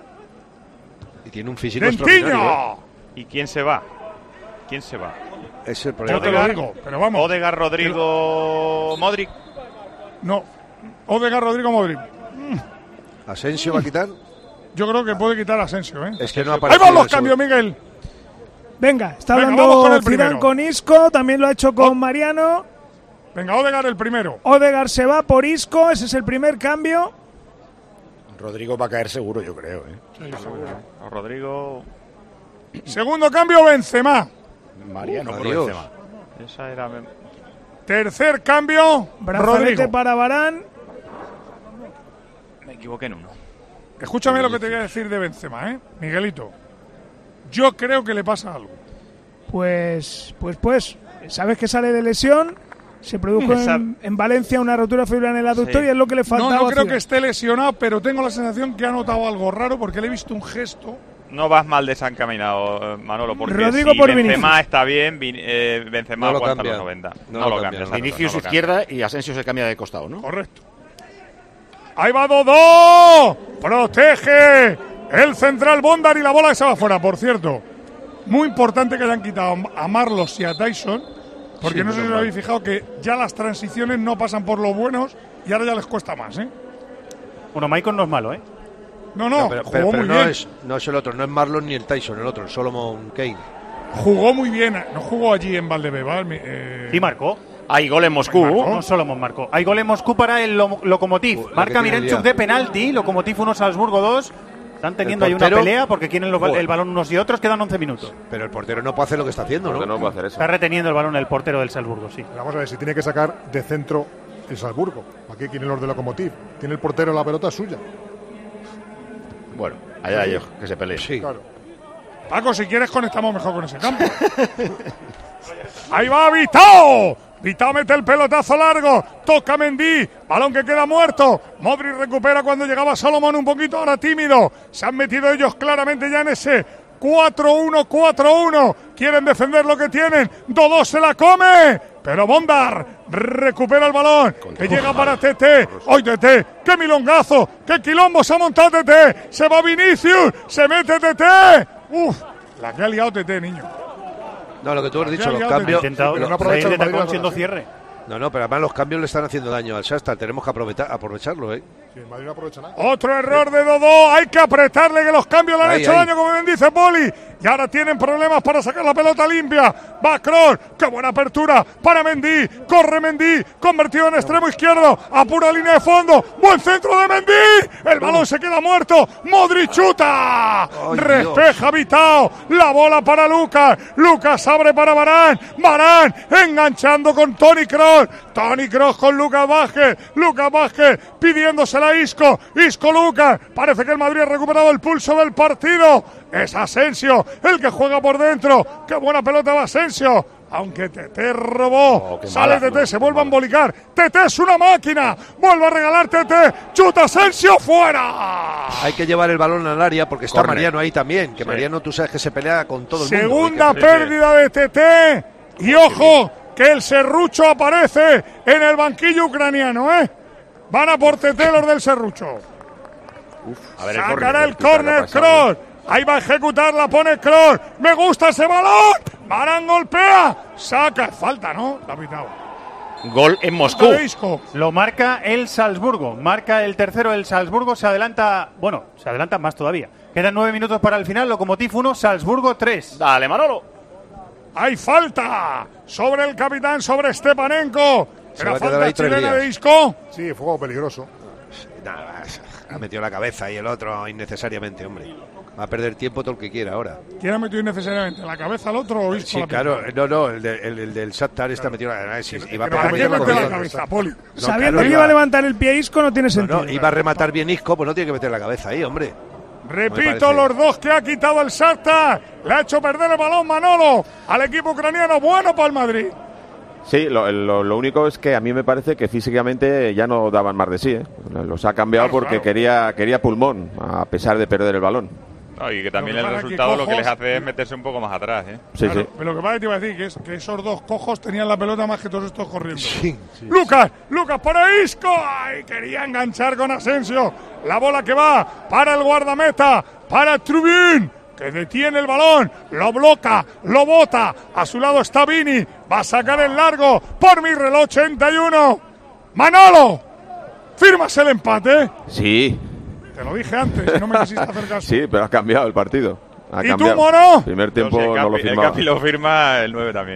Y tiene un físico extraordinario. ¿Eh? ¿Y quién se va? ¿Quién se va? Es el problema. Yo te lo digo, pero vamos. Odegaard, Rodrigo, Modric. No, Odegaard, Rodrigo, Modric. ¿Asensio va a quitar? Yo creo que puede quitar a Asensio, ¿eh? Es que no Ahí van los cambios, Miguel. Venga, está Venga, hablando con Zidane con Isco, también lo ha hecho con oh. Mariano. Venga, Odegaard el primero. Odegaard se va por Isco, ese es el primer cambio. Rodrigo va a caer seguro, yo creo, ¿eh? Sí, seguro. Rodrigo. Segundo cambio, Benzema. Mariano uh, por Benzema. Esa era. Tercer cambio, Rodrigo para Varane. Me equivoqué en uno. Escúchame lo que te voy a decir de Benzema, ¿eh? Miguelito. Yo creo que le pasa algo. Pues, pues, pues, sabes que sale de lesión. Se produjo en, en Valencia una rotura fibrilar en el aductor sí. y es lo que le faltaba. No, no creo que esté lesionado, pero tengo la sensación que ha notado algo raro porque le he visto un gesto. No vas mal desencaminado, Manolo, porque Rodrigo si por Benzema Vinicius. está bien, eh, Benzema no aguanta los noventa. No, no lo lo cambia. cambias. Vinicius no lo izquierda cambia. y Asensio se cambia de costado, ¿no? Correcto. Ahí va Dodó. Protege el central Bondar y la bola que se va fuera, por cierto. Muy importante que hayan quitado a Marlos y a Tyson, porque sí, no sé si os habéis fijado que ya las transiciones no pasan por los buenos y ahora ya les cuesta más, ¿eh? Bueno, Maicon no es malo, ¿eh? No, no, no pero, jugó pero, pero muy no bien. Es, no es el otro, no es Marlon ni el Tyson, el otro, el Solomon Kane. Jugó muy bien, no jugó allí en Valdebebas. Eh... Sí, marcó. Hay gol en Moscú. No, Solomon marcó. Hay gol en Moscú para el Lo Lokomotiv. Uh, Marca Miranchuk de penalti, Lokomotiv uno, Salzburgo dos. Están teniendo ahí una pelea porque quieren los, el balón unos y otros, quedan once minutos. Pero el portero no puede hacer lo que está haciendo, ¿no? No puede hacer eso. Está reteniendo el balón el portero del Salzburgo, sí. Pero vamos a ver, si tiene que sacar de centro el Salzburgo. Aquí tienen los de Lokomotiv. Tiene el portero la pelota suya. Bueno, allá ellos que se peleen. Sí. Claro. Paco, si quieres conectamos mejor con ese campo. Ahí va Vitao. Vitao mete el pelotazo largo. Toca Mendy. Balón que queda muerto. Modric recupera cuando llegaba Solomon un poquito ahora tímido. Se han metido ellos claramente ya en ese cuatro uno cuatro uno. Quieren defender lo que tienen. Dodó se la come. Pero Bondar recupera el balón. Que llega para Tete. ¡Hoy Tete! ¡Qué milongazo! ¡Qué quilombo se ha montado Tete! ¡Se va Vinicius! ¡Se mete Tete! ¡Uf! La que ha liado Tete, niño. No, lo que tú has dicho, los cambios. Ha intentado pero no aprovecha el balón siendo cierre. No, no, pero además los cambios le están haciendo daño al Shakhtar. Tenemos que aprovechar, aprovecharlo, ¿eh? Sí, el Madrid no aprovecha nada. Otro error de Dodó. Hay que apretarle, que los cambios le han Ahí, hecho ahí. daño, como bien dice Poli. Y ahora tienen problemas para sacar la pelota limpia. Va Kroos. Qué buena apertura para Mendy. Corre Mendy. Convertido en extremo izquierdo. A pura línea de fondo. Buen centro de Mendy. El balón se queda muerto. Modric chuta. Ay, Respeja Vitao. La bola para Lucas. Lucas abre para Varane. Varane enganchando con Toni Kroos. Toni Kroos con Lucas Vázquez. Lucas Vázquez pidiéndosela a Isco. Isco Lucas. Parece que el Madrid ha recuperado el pulso del partido. Es Asensio el que juega por dentro. ¡Qué buena pelota va Asensio! Aunque Tete robó. Oh, Sale mala, Tete, no, se vuelve a embolicar. Tete es una máquina. Vuelve a regalar Tete. Chuta Asensio fuera. Hay que llevar el balón al área porque está Corner. Mariano ahí también. Que Sí. Mariano, tú sabes que se pelea con todo el mundo. Segunda Hay que- pérdida de Tete. Y ojo, que el serrucho aparece en el banquillo ucraniano, ¿eh? Van a por Tete los del serrucho. A ver, el Sacará córner. el córner Kroos. Ahí va a ejecutar, la pone Kroos. Me gusta ese balón. Varane golpea. Saca. Falta, ¿no? La ha pitado. Gol en Moscú. Falta de Isco. Lo marca el Salzburgo. Marca el tercero el Salzburgo. Se adelanta. Bueno, se adelanta más todavía. Quedan nueve minutos para el final. Lokomotiv uno, Salzburgo tres. Dale, Manolo. Hay falta sobre el capitán, sobre Stepanenko. Se Era va a quedar falta ahí tres chilena días. de Isco. Sí, fue algo peligroso. Nada, ha metido la cabeza y el otro innecesariamente, hombre. Va a perder tiempo todo el que quiera ahora. ¿Quién ha metido innecesariamente? ¿La cabeza al otro o Isco? Sí, la claro. pierna? No, no, el, de- el, el del Shakhtar está metido la cabeza. Iba a ¿Pero a pegar quién bien mete la con- cabeza, Poli? No, Sabiendo claro, que iba a levantar el pie Isco no tiene No, sentido. no, iba a rematar bien Isco, pues no tiene que meter la cabeza ahí, hombre. Repito, parece. los dos que ha quitado el Shakhtar. Le ha hecho perder el balón Manolo al equipo ucraniano. Bueno para el Madrid. Sí, lo, lo, lo único es que a mí me parece que físicamente ya no daban más de sí. ¿eh? Los ha cambiado Claro, porque claro. Quería, quería pulmón, a pesar de perder el balón. No, y que también Lo que el pasa es que resultado lo que cojos- les hace es meterse un poco más atrás, ¿eh? Sí, Claro, sí. pero lo que pasa que te iba a decir que es que esos dos cojos tenían la pelota más que todos estos corriendo. Sí, sí. Lucas, Lucas para Isco. Ay, quería enganchar con Asensio. La bola que va para el guardameta, para Trubin, que detiene el balón, lo bloca, lo bota. A su lado está Vini, va a sacar el largo por mi reloj ochenta y uno. Manolo, firmas el empate. Sí, Te lo dije antes y no me quisiste hacer caso. sí, pero ha cambiado el partido. Ha ¿Y tú, cambiado. Moro? Primer tiempo No sé, el no lo Capi- el firmaba. Capi lo firma el nueve también.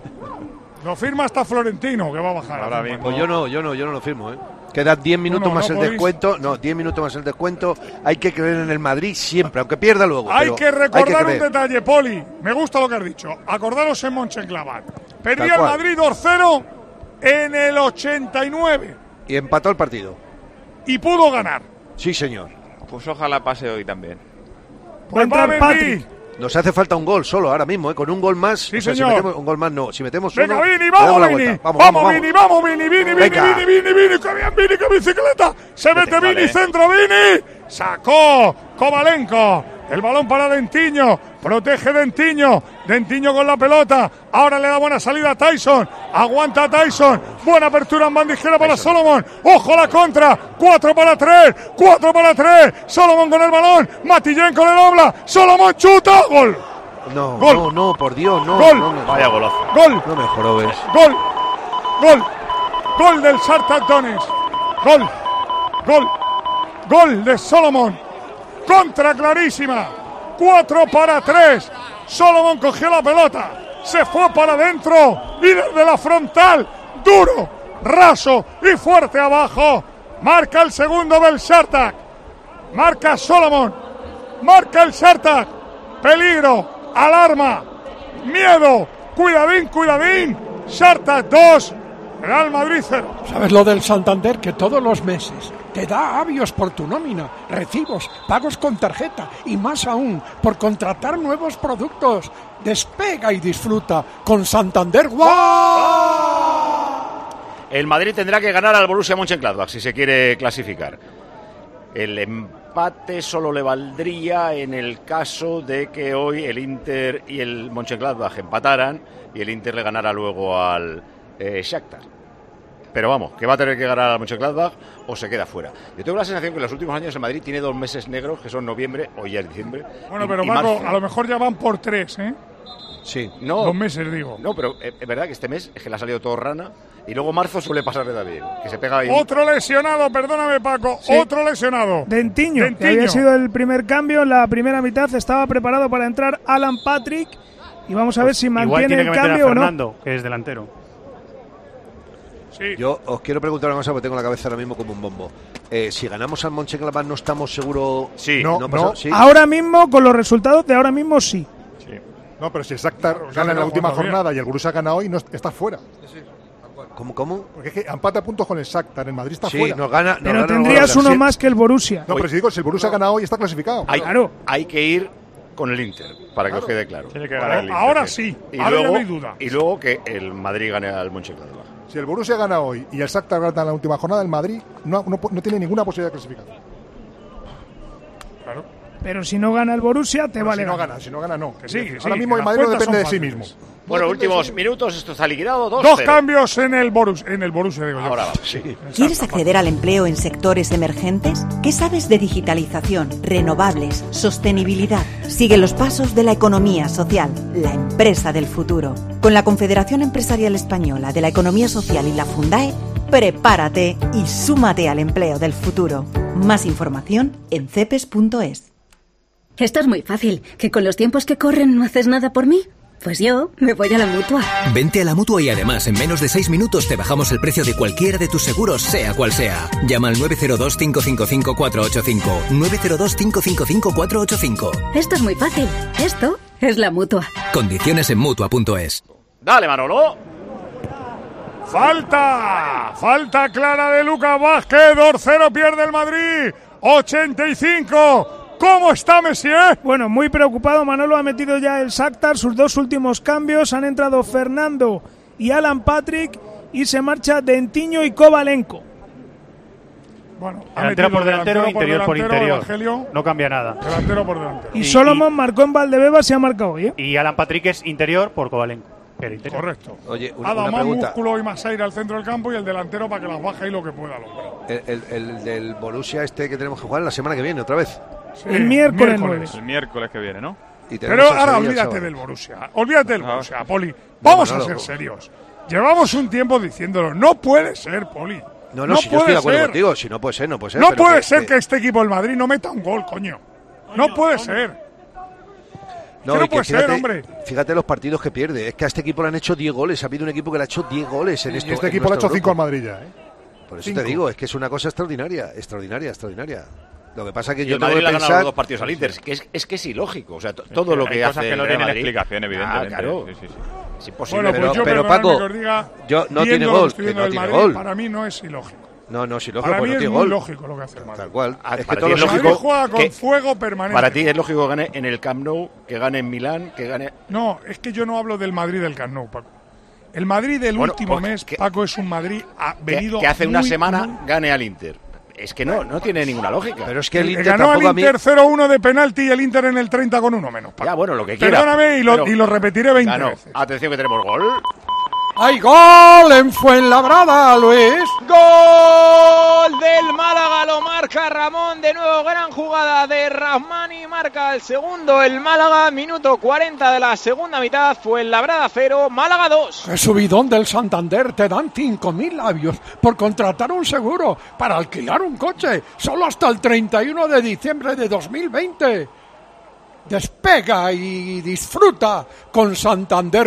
Lo firma hasta Florentino, que va a bajar. Ahora mismo. Pues yo no, yo no, yo no lo firmo, ¿eh? Quedan diez minutos no, más no el podéis. descuento. No, diez minutos más el descuento. Hay que creer en el Madrid siempre, aunque pierda luego. Hay pero que recordar un creer. detalle, Poli. Me gusta lo que has dicho. Acordaros en Mönchengladbach. Perdía Tal el cual. Madrid dos cero en el ochenta y nueve Y empató el partido. y pudo ganar. Sí, señor. Pues ojalá pase hoy también. Pues Va a va entrar Mendy. Patrick. Nos hace falta un gol solo ahora mismo, ¿eh? Con un gol más. Sí, o sea, si señor. metemos un gol más, no. Si metemos Venga, uno. Vini, le vamos, damos la Vini. vuelta. Vamos, Vamos, Vini, vamos, Vini, Vini, Vini, Venga. Vini, Vini, Vini, que bien, Vini, que bicicleta. Se mete Vini, vale. centro, Vini. Sacó Kovalenko. El balón para Dentiño. Protege Dentiño. Dentiño con la pelota. Ahora le da buena salida a Tyson. Aguanta Tyson. Buena apertura en bandijera para Solomon. Ojo la contra. Cuatro para tres. Cuatro para tres. Solomon con el balón. Matillenko le dobla. Solomon chuta. Gol. No, Gol. no, no, por Dios, no. Gol. No me, Vaya golazo. Gol. no me jorobes. Gol. Gol. Gol del Shakhtar Donetsk. Gol. Gol. Gol de Solomon. Contra clarísima. Cuatro para tres. Solomon cogió la pelota. Se fue para adentro. Y desde la frontal. Duro, raso y fuerte abajo. Marca el segundo del Shakhtar. Marca Solomon. Marca el Shakhtar. Peligro. Alarma. Miedo. Cuidadín, cuidadín. Shakhtar dos. Real Madrid cero. ¿Sabes lo del Santander? Que todos los meses te da avios por tu nómina, recibos, pagos con tarjeta y más aún por contratar nuevos productos. Despega y disfruta con Santander One. El Madrid tendrá que ganar al Borussia Mönchengladbach si se quiere clasificar. El empate solo le valdría en el caso de que hoy el Inter y el Mönchengladbach empataran y el Inter le ganara luego al eh, Shakhtar. Pero vamos, que va a tener que ganar al Mönchengladbach o se queda fuera. Yo tengo la sensación que en los últimos años el Madrid tiene dos meses negros, que son noviembre, hoy ya es diciembre. Bueno, y- pero y Marco, marzo. a lo mejor ya van por tres, ¿eh? Sí. No, Dos meses, digo. No, pero eh, es verdad que este mes es que le ha salido todo rana y luego marzo suele pasarle también, que se pega ahí. Otro lesionado, perdóname Paco, Sí. otro lesionado. Dentiño, Dentiño. que había sido el primer cambio en la primera mitad, estaba preparado para entrar Alan Patrick y vamos a ver si Igual mantiene tiene el que meter cambio a o no. Fernando, que es delantero. Sí. Yo os quiero preguntar una cosa porque tengo la cabeza ahora mismo como un bombo. Eh, si ganamos al Mönchengladbach no estamos seguros. Sí, No, pasa- no. sí. Ahora mismo, con los resultados de ahora mismo, sí. No, pero si el Shakhtar Claro, gana en la Shakhtar última jugando bien. jornada y el Borussia gana hoy, no está fuera. ¿Cómo, cómo? Porque es que empata a puntos con el Shakhtar, en Madrid está Sí, fuera. nos gana. nos Pero gana tendrías ahora. uno Sí. más que el Borussia. No, pero si digo, si el Borussia gana hoy, está clasificado. Hay, Claro. hay que ir con el Inter, para que os quede claro. Tiene que ganar el Inter, Ahora sí, Y ahora luego, ya no hay duda. y luego que el Madrid gane al Mönchengladbach. Si el Borussia gana hoy y el Shakhtar gana en la última jornada, el Madrid no, no, no tiene ninguna posibilidad de clasificar. Claro. Pero si no gana el Borussia, te Pero vale. si no ganar. gana, si no gana, no. Que sí, que Ahora sí, mismo que el las Madrid no cuentas depende de son sí fáciles. mismo. Bueno, No depende de últimos sí minutos, esto está liquidado. Dos, Dos cero. cambios en el Borus, en el Borussia, digo yo. Ahora vamos. Sí. ¿Quieres acceder al empleo en sectores emergentes? ¿Qué sabes de digitalización, renovables, sostenibilidad? Sigue los pasos de la economía social, la empresa del futuro. Con la Confederación Empresarial Española de la Economía Social y la Fundae, prepárate y súmate al empleo del futuro. Más información en cepes punto es. Esto es muy fácil. ¿Que con los tiempos que corren no haces nada por mí? Pues yo me voy a la Mutua. Vente a la Mutua y además en menos de seis minutos te bajamos el precio de cualquiera de tus seguros, sea cual sea. Llama al nueve cero dos, cinco cinco cinco, cuatro ocho cinco. nueve cero dos, cinco cinco cinco, cuatro ocho cinco. Esto es muy fácil. Esto es la Mutua. Condiciones en Mutua punto es. Dale, Manolo. Falta, falta clara de Lucas Vázquez, dos cero pierde el Madrid, ochenta y cinco. ¿Cómo está Messi, eh? Bueno, muy preocupado. Manolo ha metido ya el Shakhtar, sus dos últimos cambios. Han entrado Fernando y Alan Patrick y se marcha Dentiño y Kovalenko. Bueno, ha Delantero metido por delantero, interior por delantero, interior. Evangelio, No cambia nada. delantero por delantero. Y, Solomon marcó en Valdebebas y ha marcado hoy, ¿eh? Y Alan Patrick es interior por Kovalenko. Pero interior. Correcto. Oye, Ha una, dado una más pregunta. músculo y más aire al centro del campo y el delantero para que las baje ahí lo que pueda el hombre. El, el, el del Borussia este que tenemos que jugar la semana que viene otra vez. Sí, El miércoles nueve. El miércoles que viene, ¿no? Y Pero tenemos al ahora Sevilla el olvídate sábado. del Borussia. Olvídate del Ah. Borussia, Poli. Vamos No, a no, ser no. serios. Llevamos un tiempo diciéndolo. No puede ser, Poli. No, no, si yo estoy puede de acuerdo ser. contigo, si no puede ser, no puede ser. No pero puede que- ser que- que este equipo del Madrid no meta un gol, coño. No puede ser. No, que no y que puede ser, fíjate, hombre. fíjate los partidos que pierde. Es que a este equipo le han hecho diez goles. Ha habido un equipo que le ha hecho diez goles en Y esto. este en equipo le ha hecho nuestro cinco al grupo. Madrid ya, ¿eh? Por eso Cinco. te digo, es que es una cosa extraordinaria, extraordinaria, extraordinaria. Lo que pasa es que Y yo el tengo Madrid que le ha ganado pensar... los dos partidos al Inter. Que es, es que es ilógico. O sea, to- todo que lo hay que cosas hace que el no Real tienen Madrid. explicación, evidentemente. Ah, claro. Sí, sí, sí. Es imposible. Bueno, pues Pero- yo pero, perdonadme Paco, que os diga, yo- no tiene viendo lo gol, que estoy que viendo no del tiene Madrid, gol. Para mí no es ilógico. No, no, si lógico, Para pues mí no es tiene muy gol. lógico lo que hace el Madrid. Tal cual. Ah, Es que para todo ti lo es El Madrid lógico juega con que- fuego permanente. Para ti es lógico que gane en el Camp Nou, que gane en Milán, que gane... No, es que yo no hablo del Madrid del Camp Nou, Paco. El Madrid del Bueno, último pues mes, que- Paco, es un Madrid ha Que, venido que hace una muy, semana muy- gane al Inter. Es que no, no tiene ninguna lógica. Pero es que el Le Inter ganó al tampoco a mí... Inter cero uno de penalti y el Inter en el treinta con uno menos, Paco. Ya, bueno, lo que quiera. Perdóname y lo, pero y lo repetiré veinte ganó. veces. Atención que tenemos gol. ¡Hay gol en Fuenlabrada, Luis! Gol del Málaga, lo marca Ramón, de nuevo gran jugada de Rahmani, marca el segundo el Málaga, minuto cuarenta de la segunda mitad, Fuenlabrada cero, Málaga dos. ¡Qué subidón del Santander! Te dan cinco mil labios por contratar un seguro para alquilar un coche, solo hasta el treinta y uno de diciembre de dos mil veinte. Despega y disfruta con Santander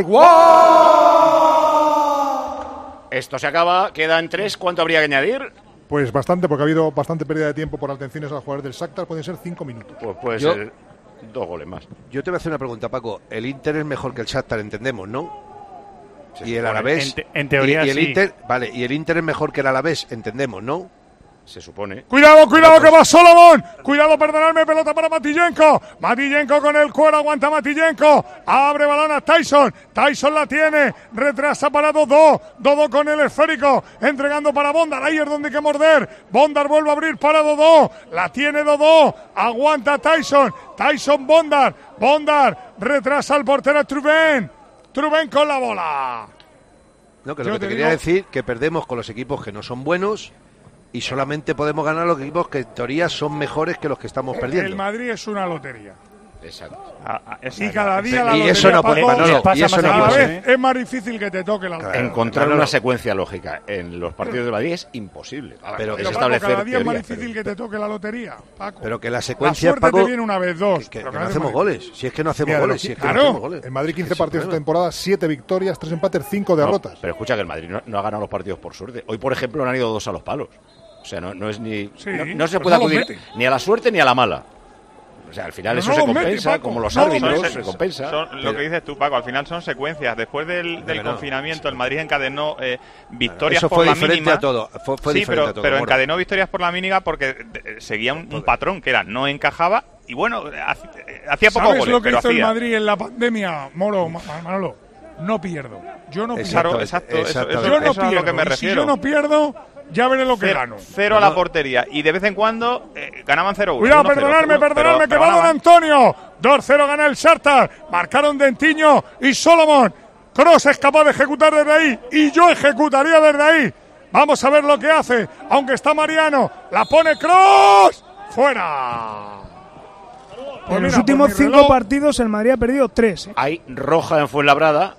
Wow. Esto se acaba, quedan tres. ¿Cuánto habría que añadir? Pues bastante, porque ha habido bastante pérdida de tiempo por atenciones a los jugadores del Shakhtar. Pueden ser cinco minutos. Pues puede Yo- ser dos goles más. Yo te voy a hacer una pregunta, Paco. El Inter es mejor que el Shakhtar, entendemos, ¿no? Se Y el supone. Alavés... En te- en teoría y, y el sí. Inter, vale, y el Inter es mejor que el Alavés, entendemos, ¿no? Se supone. Cuidado, cuidado, que va Solomon. Cuidado, perdonadme, pelota para Matillenko. Matillenko con el cuero, aguanta Matillenko. Abre balón a Tyson. Tyson la tiene. Retrasa para Dodó. Dodó con el esférico. Entregando para Bondar. Ahí es donde hay que morder. Bondar vuelve a abrir para Dodó. La tiene Dodó. Aguanta Tyson. Tyson Bondar. Bondar. Retrasa al portero Truben. Truben con la bola. No, que Yo lo que te te quería digo- decir que perdemos con los equipos que no son buenos y solamente podemos ganar los equipos que en teoría son mejores que los que estamos El perdiendo. Madrid es una lotería. Exacto. Ah, ah, y cada día la y eso no puede, Paco, Manolo, pasa y eso más no cada puede vez es más difícil que te toque la lotería. Encontrar Manolo. una secuencia lógica en los partidos de Madrid es imposible. Ahora, Pero podéis Pero, Paco, establecer cada día es más teorías, difícil pero- que te toque la lotería, Paco. Pero que la La secuencia, suerte Paco, te viene una vez, dos. que, pero que cada no vez hacemos más goles. Si es que no hacemos Mira, goles. lo- Si es que claro. no hacemos goles. En Madrid quince Ese partidos esta problema. temporada, siete victorias, tres empates, cinco derrotas. No, pero escucha que el Madrid no, no ha ganado los partidos por suerte. Hoy, por ejemplo, no han ido dos a los palos. O sea, no, no es ni. Sí, no, no se pues puede no los acudir mete. ni a la suerte ni a la mala. O sea, al final Pero eso no se los mete, compensa, Paco, como los no los árbitros mete. se compensa. Son- lo Pero- que dices tú, Paco, al final son secuencias. Después del, del No, no. confinamiento, el Madrid encadenó eh, victorias Eso por fue la diferente mínima. a todo. Fue, fue sí, diferente pero, a todo. pero Moro. encadenó victorias por la mínima porque eh, seguía un, un patrón que era no encajaba y bueno, hac- eh, hacía poco ¿Sabes goles, lo que pero hizo el hacía. Madrid en la pandemia, Moro, Ma- Manolo? No pierdo. Yo no Claro, pierdo. exacto, eso, eso- Yo no eso es a pierdo. lo que me Y si refiero. yo no pierdo, ya veré lo que Cero, gano. cero a la portería y de vez en cuando eh, ganaban cero uno. Cuidado, uno cero, perdonadme, pero- perdonadme, pero que va don ganaban. Antonio. dos cero gana el Shakhtar. Marcaron Dentiño y Solomon. Kroos es capaz de ejecutar desde ahí y yo ejecutaría desde ahí. Vamos a ver lo que hace, aunque está Mariano. La pone Kroos. Fuera. Pues en los mira, últimos por mi cinco reloj- partidos el Madrid ha perdido tres. ¿eh? Hay roja en Fuenlabrada.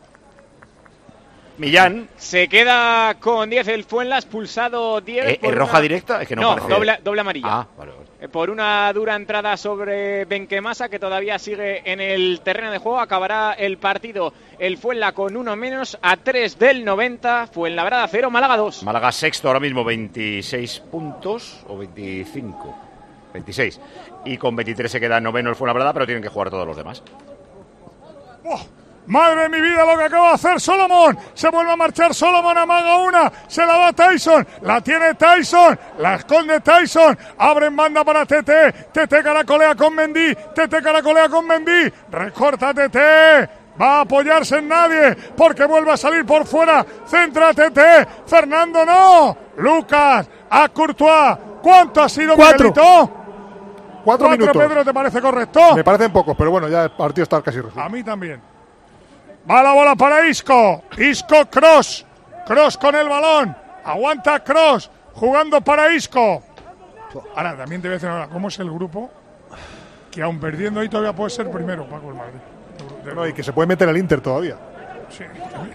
Millán. Se queda con diez el Fuenla, expulsado diez. ¿Eh, por ¿Es roja una- directa? Es que no, No, parece. doble, doble amarilla. Ah, vale, vale. Eh, Por una dura entrada sobre Benquemasa, que todavía sigue en el terreno de juego. Acabará el partido el Fuenla con uno menos a tres del noventa. Fuenlabrada cero, Málaga dos. Málaga sexto ahora mismo, veintiséis puntos o veinticinco. veintiséis. Y con veintitrés se queda noveno el Fuenlabrada, pero tienen que jugar todos los demás. ¡Oh! Madre de mi vida lo que acaba de hacer Solomon. Se vuelve a marchar Solomon, amaga una. Se la da Tyson. La tiene Tyson. La esconde Tyson. Abre en banda para Tete. Tete caracolea con Mendy. Tete caracolea con Mendy. Recorta Tete. Va a apoyarse en nadie porque vuelve a salir por fuera. Centra Tete. Fernando no. Lucas. A Courtois. ¿Cuánto ha sido, Cuatro. Miguelito? Cuatro minutos. Pedro, ¿te parece correcto? Me parecen pocos, pero bueno, ya el partido está casi resuelto. A mí también. Va la bola para Isco. Isco Cross. Cross con el balón. Aguanta Cross. Jugando para Isco. Ahora, también te voy a decir ahora, ¿cómo es el grupo? Que aún perdiendo ahí todavía puede ser primero, Paco, el Madrid. No, y que se puede meter el Inter todavía. Sí.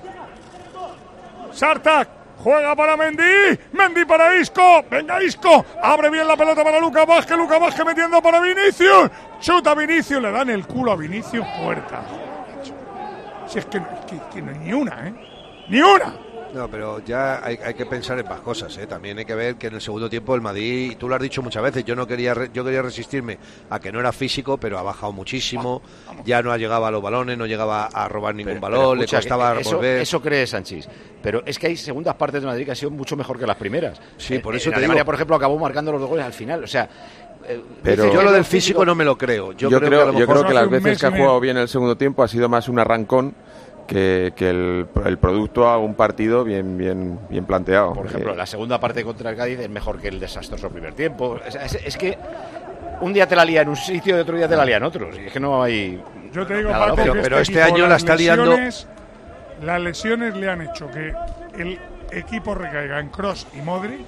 Sartak. Juega para Mendy. Mendy para Isco. Venga Isco. Abre bien la pelota para Lucas Vázquez. Lucas Vázquez metiendo para Vinicius. Chuta Vinicius. Le dan el culo a Vinicius. Puerta. Si es que, que, que no, ni una, ¿eh? ¡Ni una! No, pero ya hay, hay que pensar en más cosas, ¿eh? También hay que ver que en el segundo tiempo el Madrid, y tú lo has dicho muchas veces, yo no quería re- yo quería resistirme a que no era físico, pero ha bajado muchísimo, ya no llegaba a los balones, no llegaba a robar ningún Pero- balón, pero le escucha, costaba que eso, volver. eso cree Sanchís. Pero es que hay segundas partes de Madrid que han sido mucho mejor que las primeras. Sí, por Eh, eso en te Alemania, digo. por ejemplo, acabó marcando los dos goles al final. O sea, eh, Pero- dice yo que lo no del es físico no me lo creo. Yo, Yo, creo, creo, que a lo yo mejor creo que las hace un veces mes que ha y jugado medio. bien el segundo tiempo ha sido más un arrancón que, que el, el producto a un partido bien bien bien planteado. Por Eh, ejemplo, la segunda parte contra el Cádiz es mejor que el desastroso primer tiempo. Es, es- es que un día te la lía en un sitio y otro día te la lía en otro. Y es que no hay. Yo te digo, nada Paco, lógico. que pero este este equipo, año la las está liando- lesiones- Las lesiones le han hecho que el equipo recaiga en Kroos y Modric.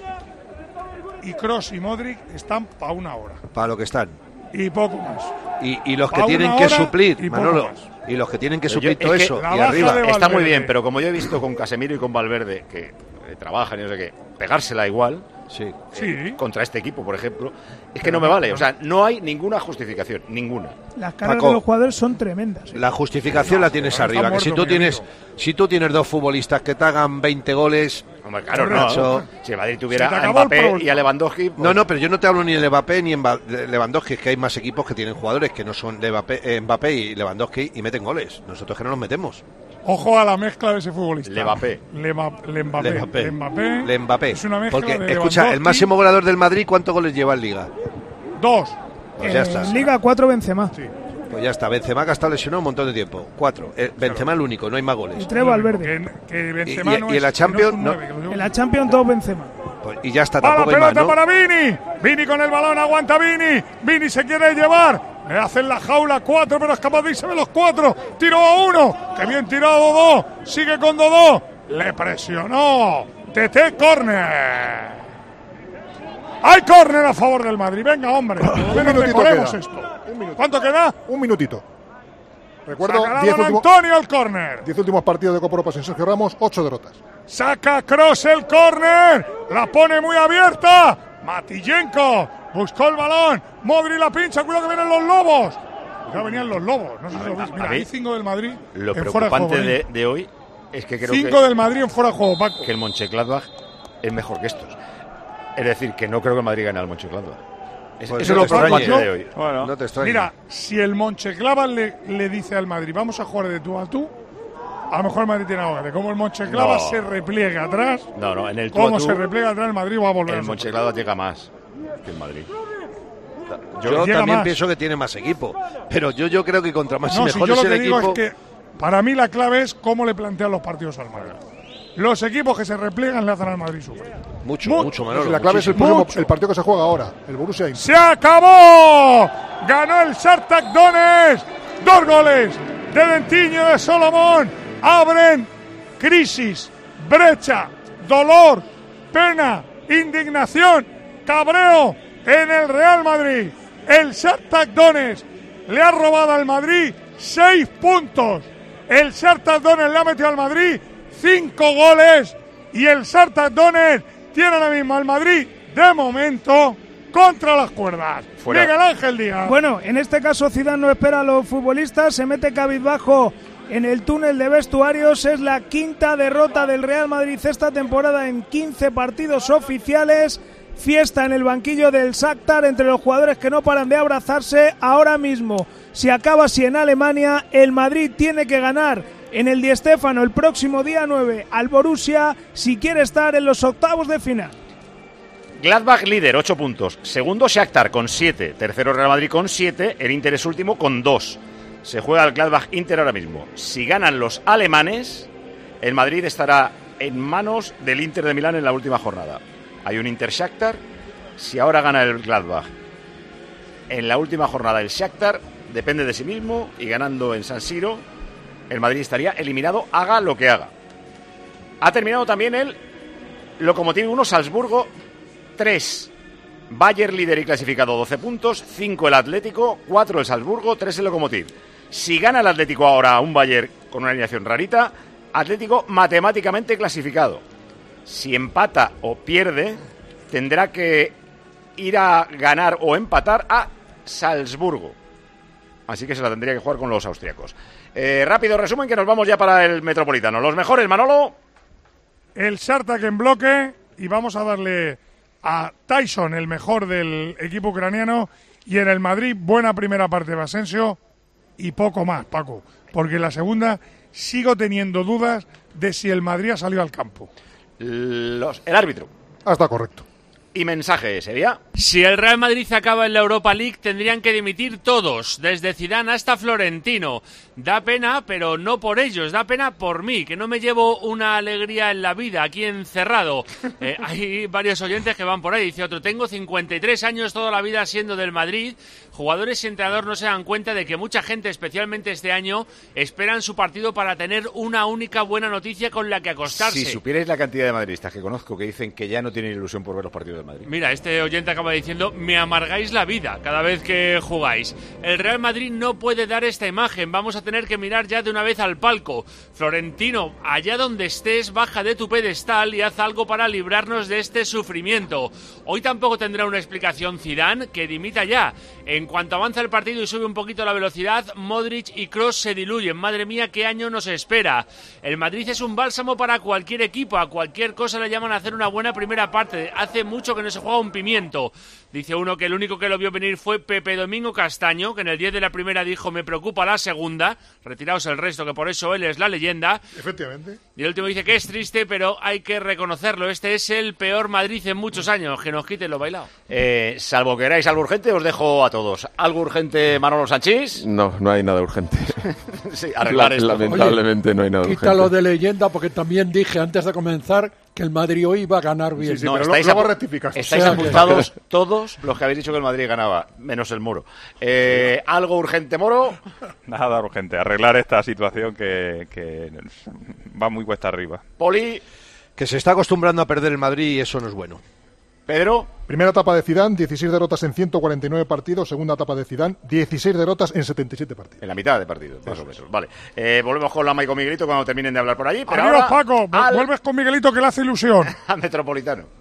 Y Kroos y Modric están para una hora. para lo que están. Y poco más. Y, y los que Pa' tienen una que hora suplir, y poco Manolo, más. y los que tienen que Pero suplir yo- todo es que eso, la y baja arriba. de Está muy Valverde. bien, pero como yo he visto con Casemiro y con Valverde, que eh, trabajan y no sé qué, pegársela igual. Sí. eh, Sí. contra este equipo, por ejemplo, es que no me vale. O sea, no hay ninguna justificación, ninguna. Las cargas Paco, de los jugadores son tremendas. ¿eh? La justificación la tienes está arriba, que si muerto, tú mi tienes amigo. si tú tienes dos futbolistas que te hagan veinte goles, Hombre, claro, Correcto. no. Si el Madrid tuviera Se te a acabó el Mbappé problema. y a Lewandowski, pues, no, no, pero yo no te hablo ni de Mbappé ni Mba- de Lewandowski, es que hay más equipos que tienen jugadores que no son de Mbappé, eh, Mbappé y Lewandowski y meten goles. Nosotros que no los metemos. Ojo a la mezcla de ese futbolista. Le Mbappé. Le, Ma- Le Mbappé. Le Mbappé. Le Mbappé. Le Mbappé. Es una mezcla Porque, de escucha, el Lewandowski. máximo goleador del Madrid, ¿cuántos goles lleva en Liga? Dos. Pues ya En está. Liga cuatro Benzema. Pues ya está. Benzema que ha estado lesionado un montón de tiempo. Cuatro. Eh, Benzema el único, no hay más Y goles. tres Valverde. Que, que Y, Benzema y- no y en es- la que Champions, no es un no. nueve, que lo digo. En la Champions dos Benzema. Pues- y ya está, Va la tampoco hay más, pelota ¿no? para Vini. Vini con el balón, aguanta Vini. Vini se quiere llevar. Le hacen la jaula cuatro, pero es capaz de irse de los cuatro. Tiró a uno. Que bien tirado Dodó. Sigue con Dodó. Le presionó. T T Corner. Hay córner a favor del Madrid. Venga, hombre. Un minutito queda. Esto. Un minuto. ¿Cuánto queda? Un minutito. Recuerdo, diez últimos, Antonio el córner. diez últimos partidos de Copa Europa sin Sergio Ramos, ocho derrotas. Saca Kroos el córner. La pone muy abierta. Matillenko buscó el balón. Modri la pincha. Cuidado que vienen los lobos. Ya venían los lobos. No sé si lo veis. Mira, hay cinco del Madrid. Lo en preocupante fuera de, de, juego, de hoy es que creo cinco que. del Madrid en fuera de juego, Paco. Que el Mönchengladbach es mejor que estos. Es decir, que no creo que el Madrid gane al Mönchengladbach. Es, pues eso no es lo preocupante yo, de hoy. Bueno, no te extraña. Mira, si el Mönchengladbach le, le dice al Madrid, vamos a jugar de tú a tú, a lo mejor el Madrid tiene algo de cómo el Mönchengladbach no. se repliega atrás. No, no, en el tú cómo a tú, se repliega atrás, el Madrid va a volver. El Mönchengladbach llega más que el Madrid. Yo, yo también más. pienso que tiene más equipo, pero yo, yo creo que contra más no, y mejor si yo es lo que el digo equipo. Es que para mí la clave es cómo le plantean los partidos al Madrid. Los equipos que se repliegan le hacen al Madrid sufrir. Mucho, mucho, mucho Manolo. La clave muchísimo. es el, próximo, el partido que se juega ahora, el Borussia. ¡Se acabó! Ganó el Shakhtar Donetsk. Dos goles de Dentinho, de Solomón. Abren crisis, brecha, dolor, pena, indignación, cabreo en el Real Madrid. El Shakhtar Donetsk le ha robado al Madrid seis puntos. El Shakhtar Donetsk le ha metido al Madrid cinco goles y el Shakhtar Donetsk tiene ahora mismo al Madrid de momento contra las cuerdas. Fuera. Miguel Ángel Díaz. Bueno, en este caso Zidane no espera a los futbolistas, se mete cabizbajo en el túnel de vestuarios. Es la quinta derrota del Real Madrid esta temporada en quince partidos oficiales. Fiesta en el banquillo del Shakhtar entre los jugadores que no paran de abrazarse. Ahora mismo, si acaba así en Alemania, el Madrid tiene que ganar en el Di Stéfano el próximo día nueve al Borussia si quiere estar en los octavos de final. Gladbach líder, ocho puntos. Segundo Shakhtar con siete. Tercero Real Madrid con siete. El Inter es último con dos. Se juega el Gladbach-Inter ahora mismo. Si ganan los alemanes, el Madrid estará en manos del Inter de Milán en la última jornada. Hay un Inter-Shakhtar. Si ahora gana el Gladbach en la última jornada el Shakhtar, depende de sí mismo, y ganando en San Siro, el Madrid estaría eliminado, haga lo que haga. Ha terminado también el Lokomotiv uno, Salzburgo tres. Bayern líder y clasificado, doce puntos. cinco el Atlético, cuatro el Salzburgo, tres el Lokomotiv. Si gana el Atlético ahora a un Bayern con una alineación rarita, Atlético matemáticamente clasificado. Si empata o pierde, tendrá que ir a ganar o empatar a Salzburgo. Así que se la tendría que jugar con los austríacos. Eh, rápido resumen que nos vamos ya para el Metropolitano. Los mejores, Manolo. El Shakhtar en bloque y vamos a darle a Tyson el mejor del equipo ucraniano, y en el Madrid buena primera parte de Asensio y poco más, Paco, porque en la segunda sigo teniendo dudas de si el Madrid ha salido al campo. Los, el árbitro. Ah, está correcto. Y mensaje, ¿sería? Si el Real Madrid acaba en la Europa League, tendrían que dimitir todos, desde Zidane hasta Florentino. Da pena, pero no por ellos, da pena por mí, que no me llevo una alegría en la vida aquí encerrado. Eh, hay varios oyentes que van por ahí, dice otro, tengo cincuenta y tres años, toda la vida siendo del Madrid. Jugadores y entrenador no se dan cuenta de que mucha gente, especialmente este año, esperan su partido para tener una única buena noticia con la que acostarse. Si supierais la cantidad de madridistas que conozco que dicen que ya no tienen ilusión por ver los partidos de Madrid. Mira, este oyente acaba diciendo, me amargáis la vida cada vez que jugáis. El Real Madrid no puede dar esta imagen, vamos a tener que mirar ya de una vez al palco. Florentino, allá donde estés, baja de tu pedestal y haz algo para librarnos de este sufrimiento. Hoy tampoco tendrá una explicación Zidane, que dimita ya. En cuanto avanza el partido y sube un poquito la velocidad, Modric y Kroos se diluyen. Madre mía, qué año nos espera. El Madrid es un bálsamo para cualquier equipo, a cualquier cosa le llaman a hacer una buena primera parte. Hace mucho que no se juega un pimiento. Dice uno que el único que lo vio venir fue Pepe Domingo Castaño, que en el diez de la primera dijo, me preocupa la segunda. Retiraos el resto, que por eso él es la leyenda. Efectivamente. Y el último dice que es triste, pero hay que reconocerlo. Este es el peor Madrid en muchos años. Que nos quiten lo bailado. Eh, salvo que queráis algo urgente, os dejo a todos. ¿Algo urgente, Manolo Sanchís? No, no hay nada urgente. Sí, arreglar La, esto. Lamentablemente Oye, no hay nada urgente. Quítalo de leyenda, porque también dije antes de comenzar que el Madrid hoy iba a ganar bien. Sí, sí, no, pero estáis luego rectificaste. Estáis o sea, apuntados que... todos los que habéis dicho que el Madrid ganaba, menos el Moro. Eh, ¿Algo urgente, Moro? Nada urgente, arreglar esta situación que, que va muy cuesta arriba. Poli. Que se está acostumbrando a perder el Madrid y eso no es bueno. Pedro. Primera etapa de Zidane, dieciséis derrotas en ciento cuarenta y nueve partidos. Segunda etapa de Zidane, dieciséis derrotas en setenta y siete partidos. En la mitad de partidos, más o menos. Vale. Eh, volvemos con Lama y con Miguelito cuando terminen de hablar por allí. Pero Adiós, ahora, Paco. al... Vuelves con Miguelito, que le hace ilusión. al Metropolitano.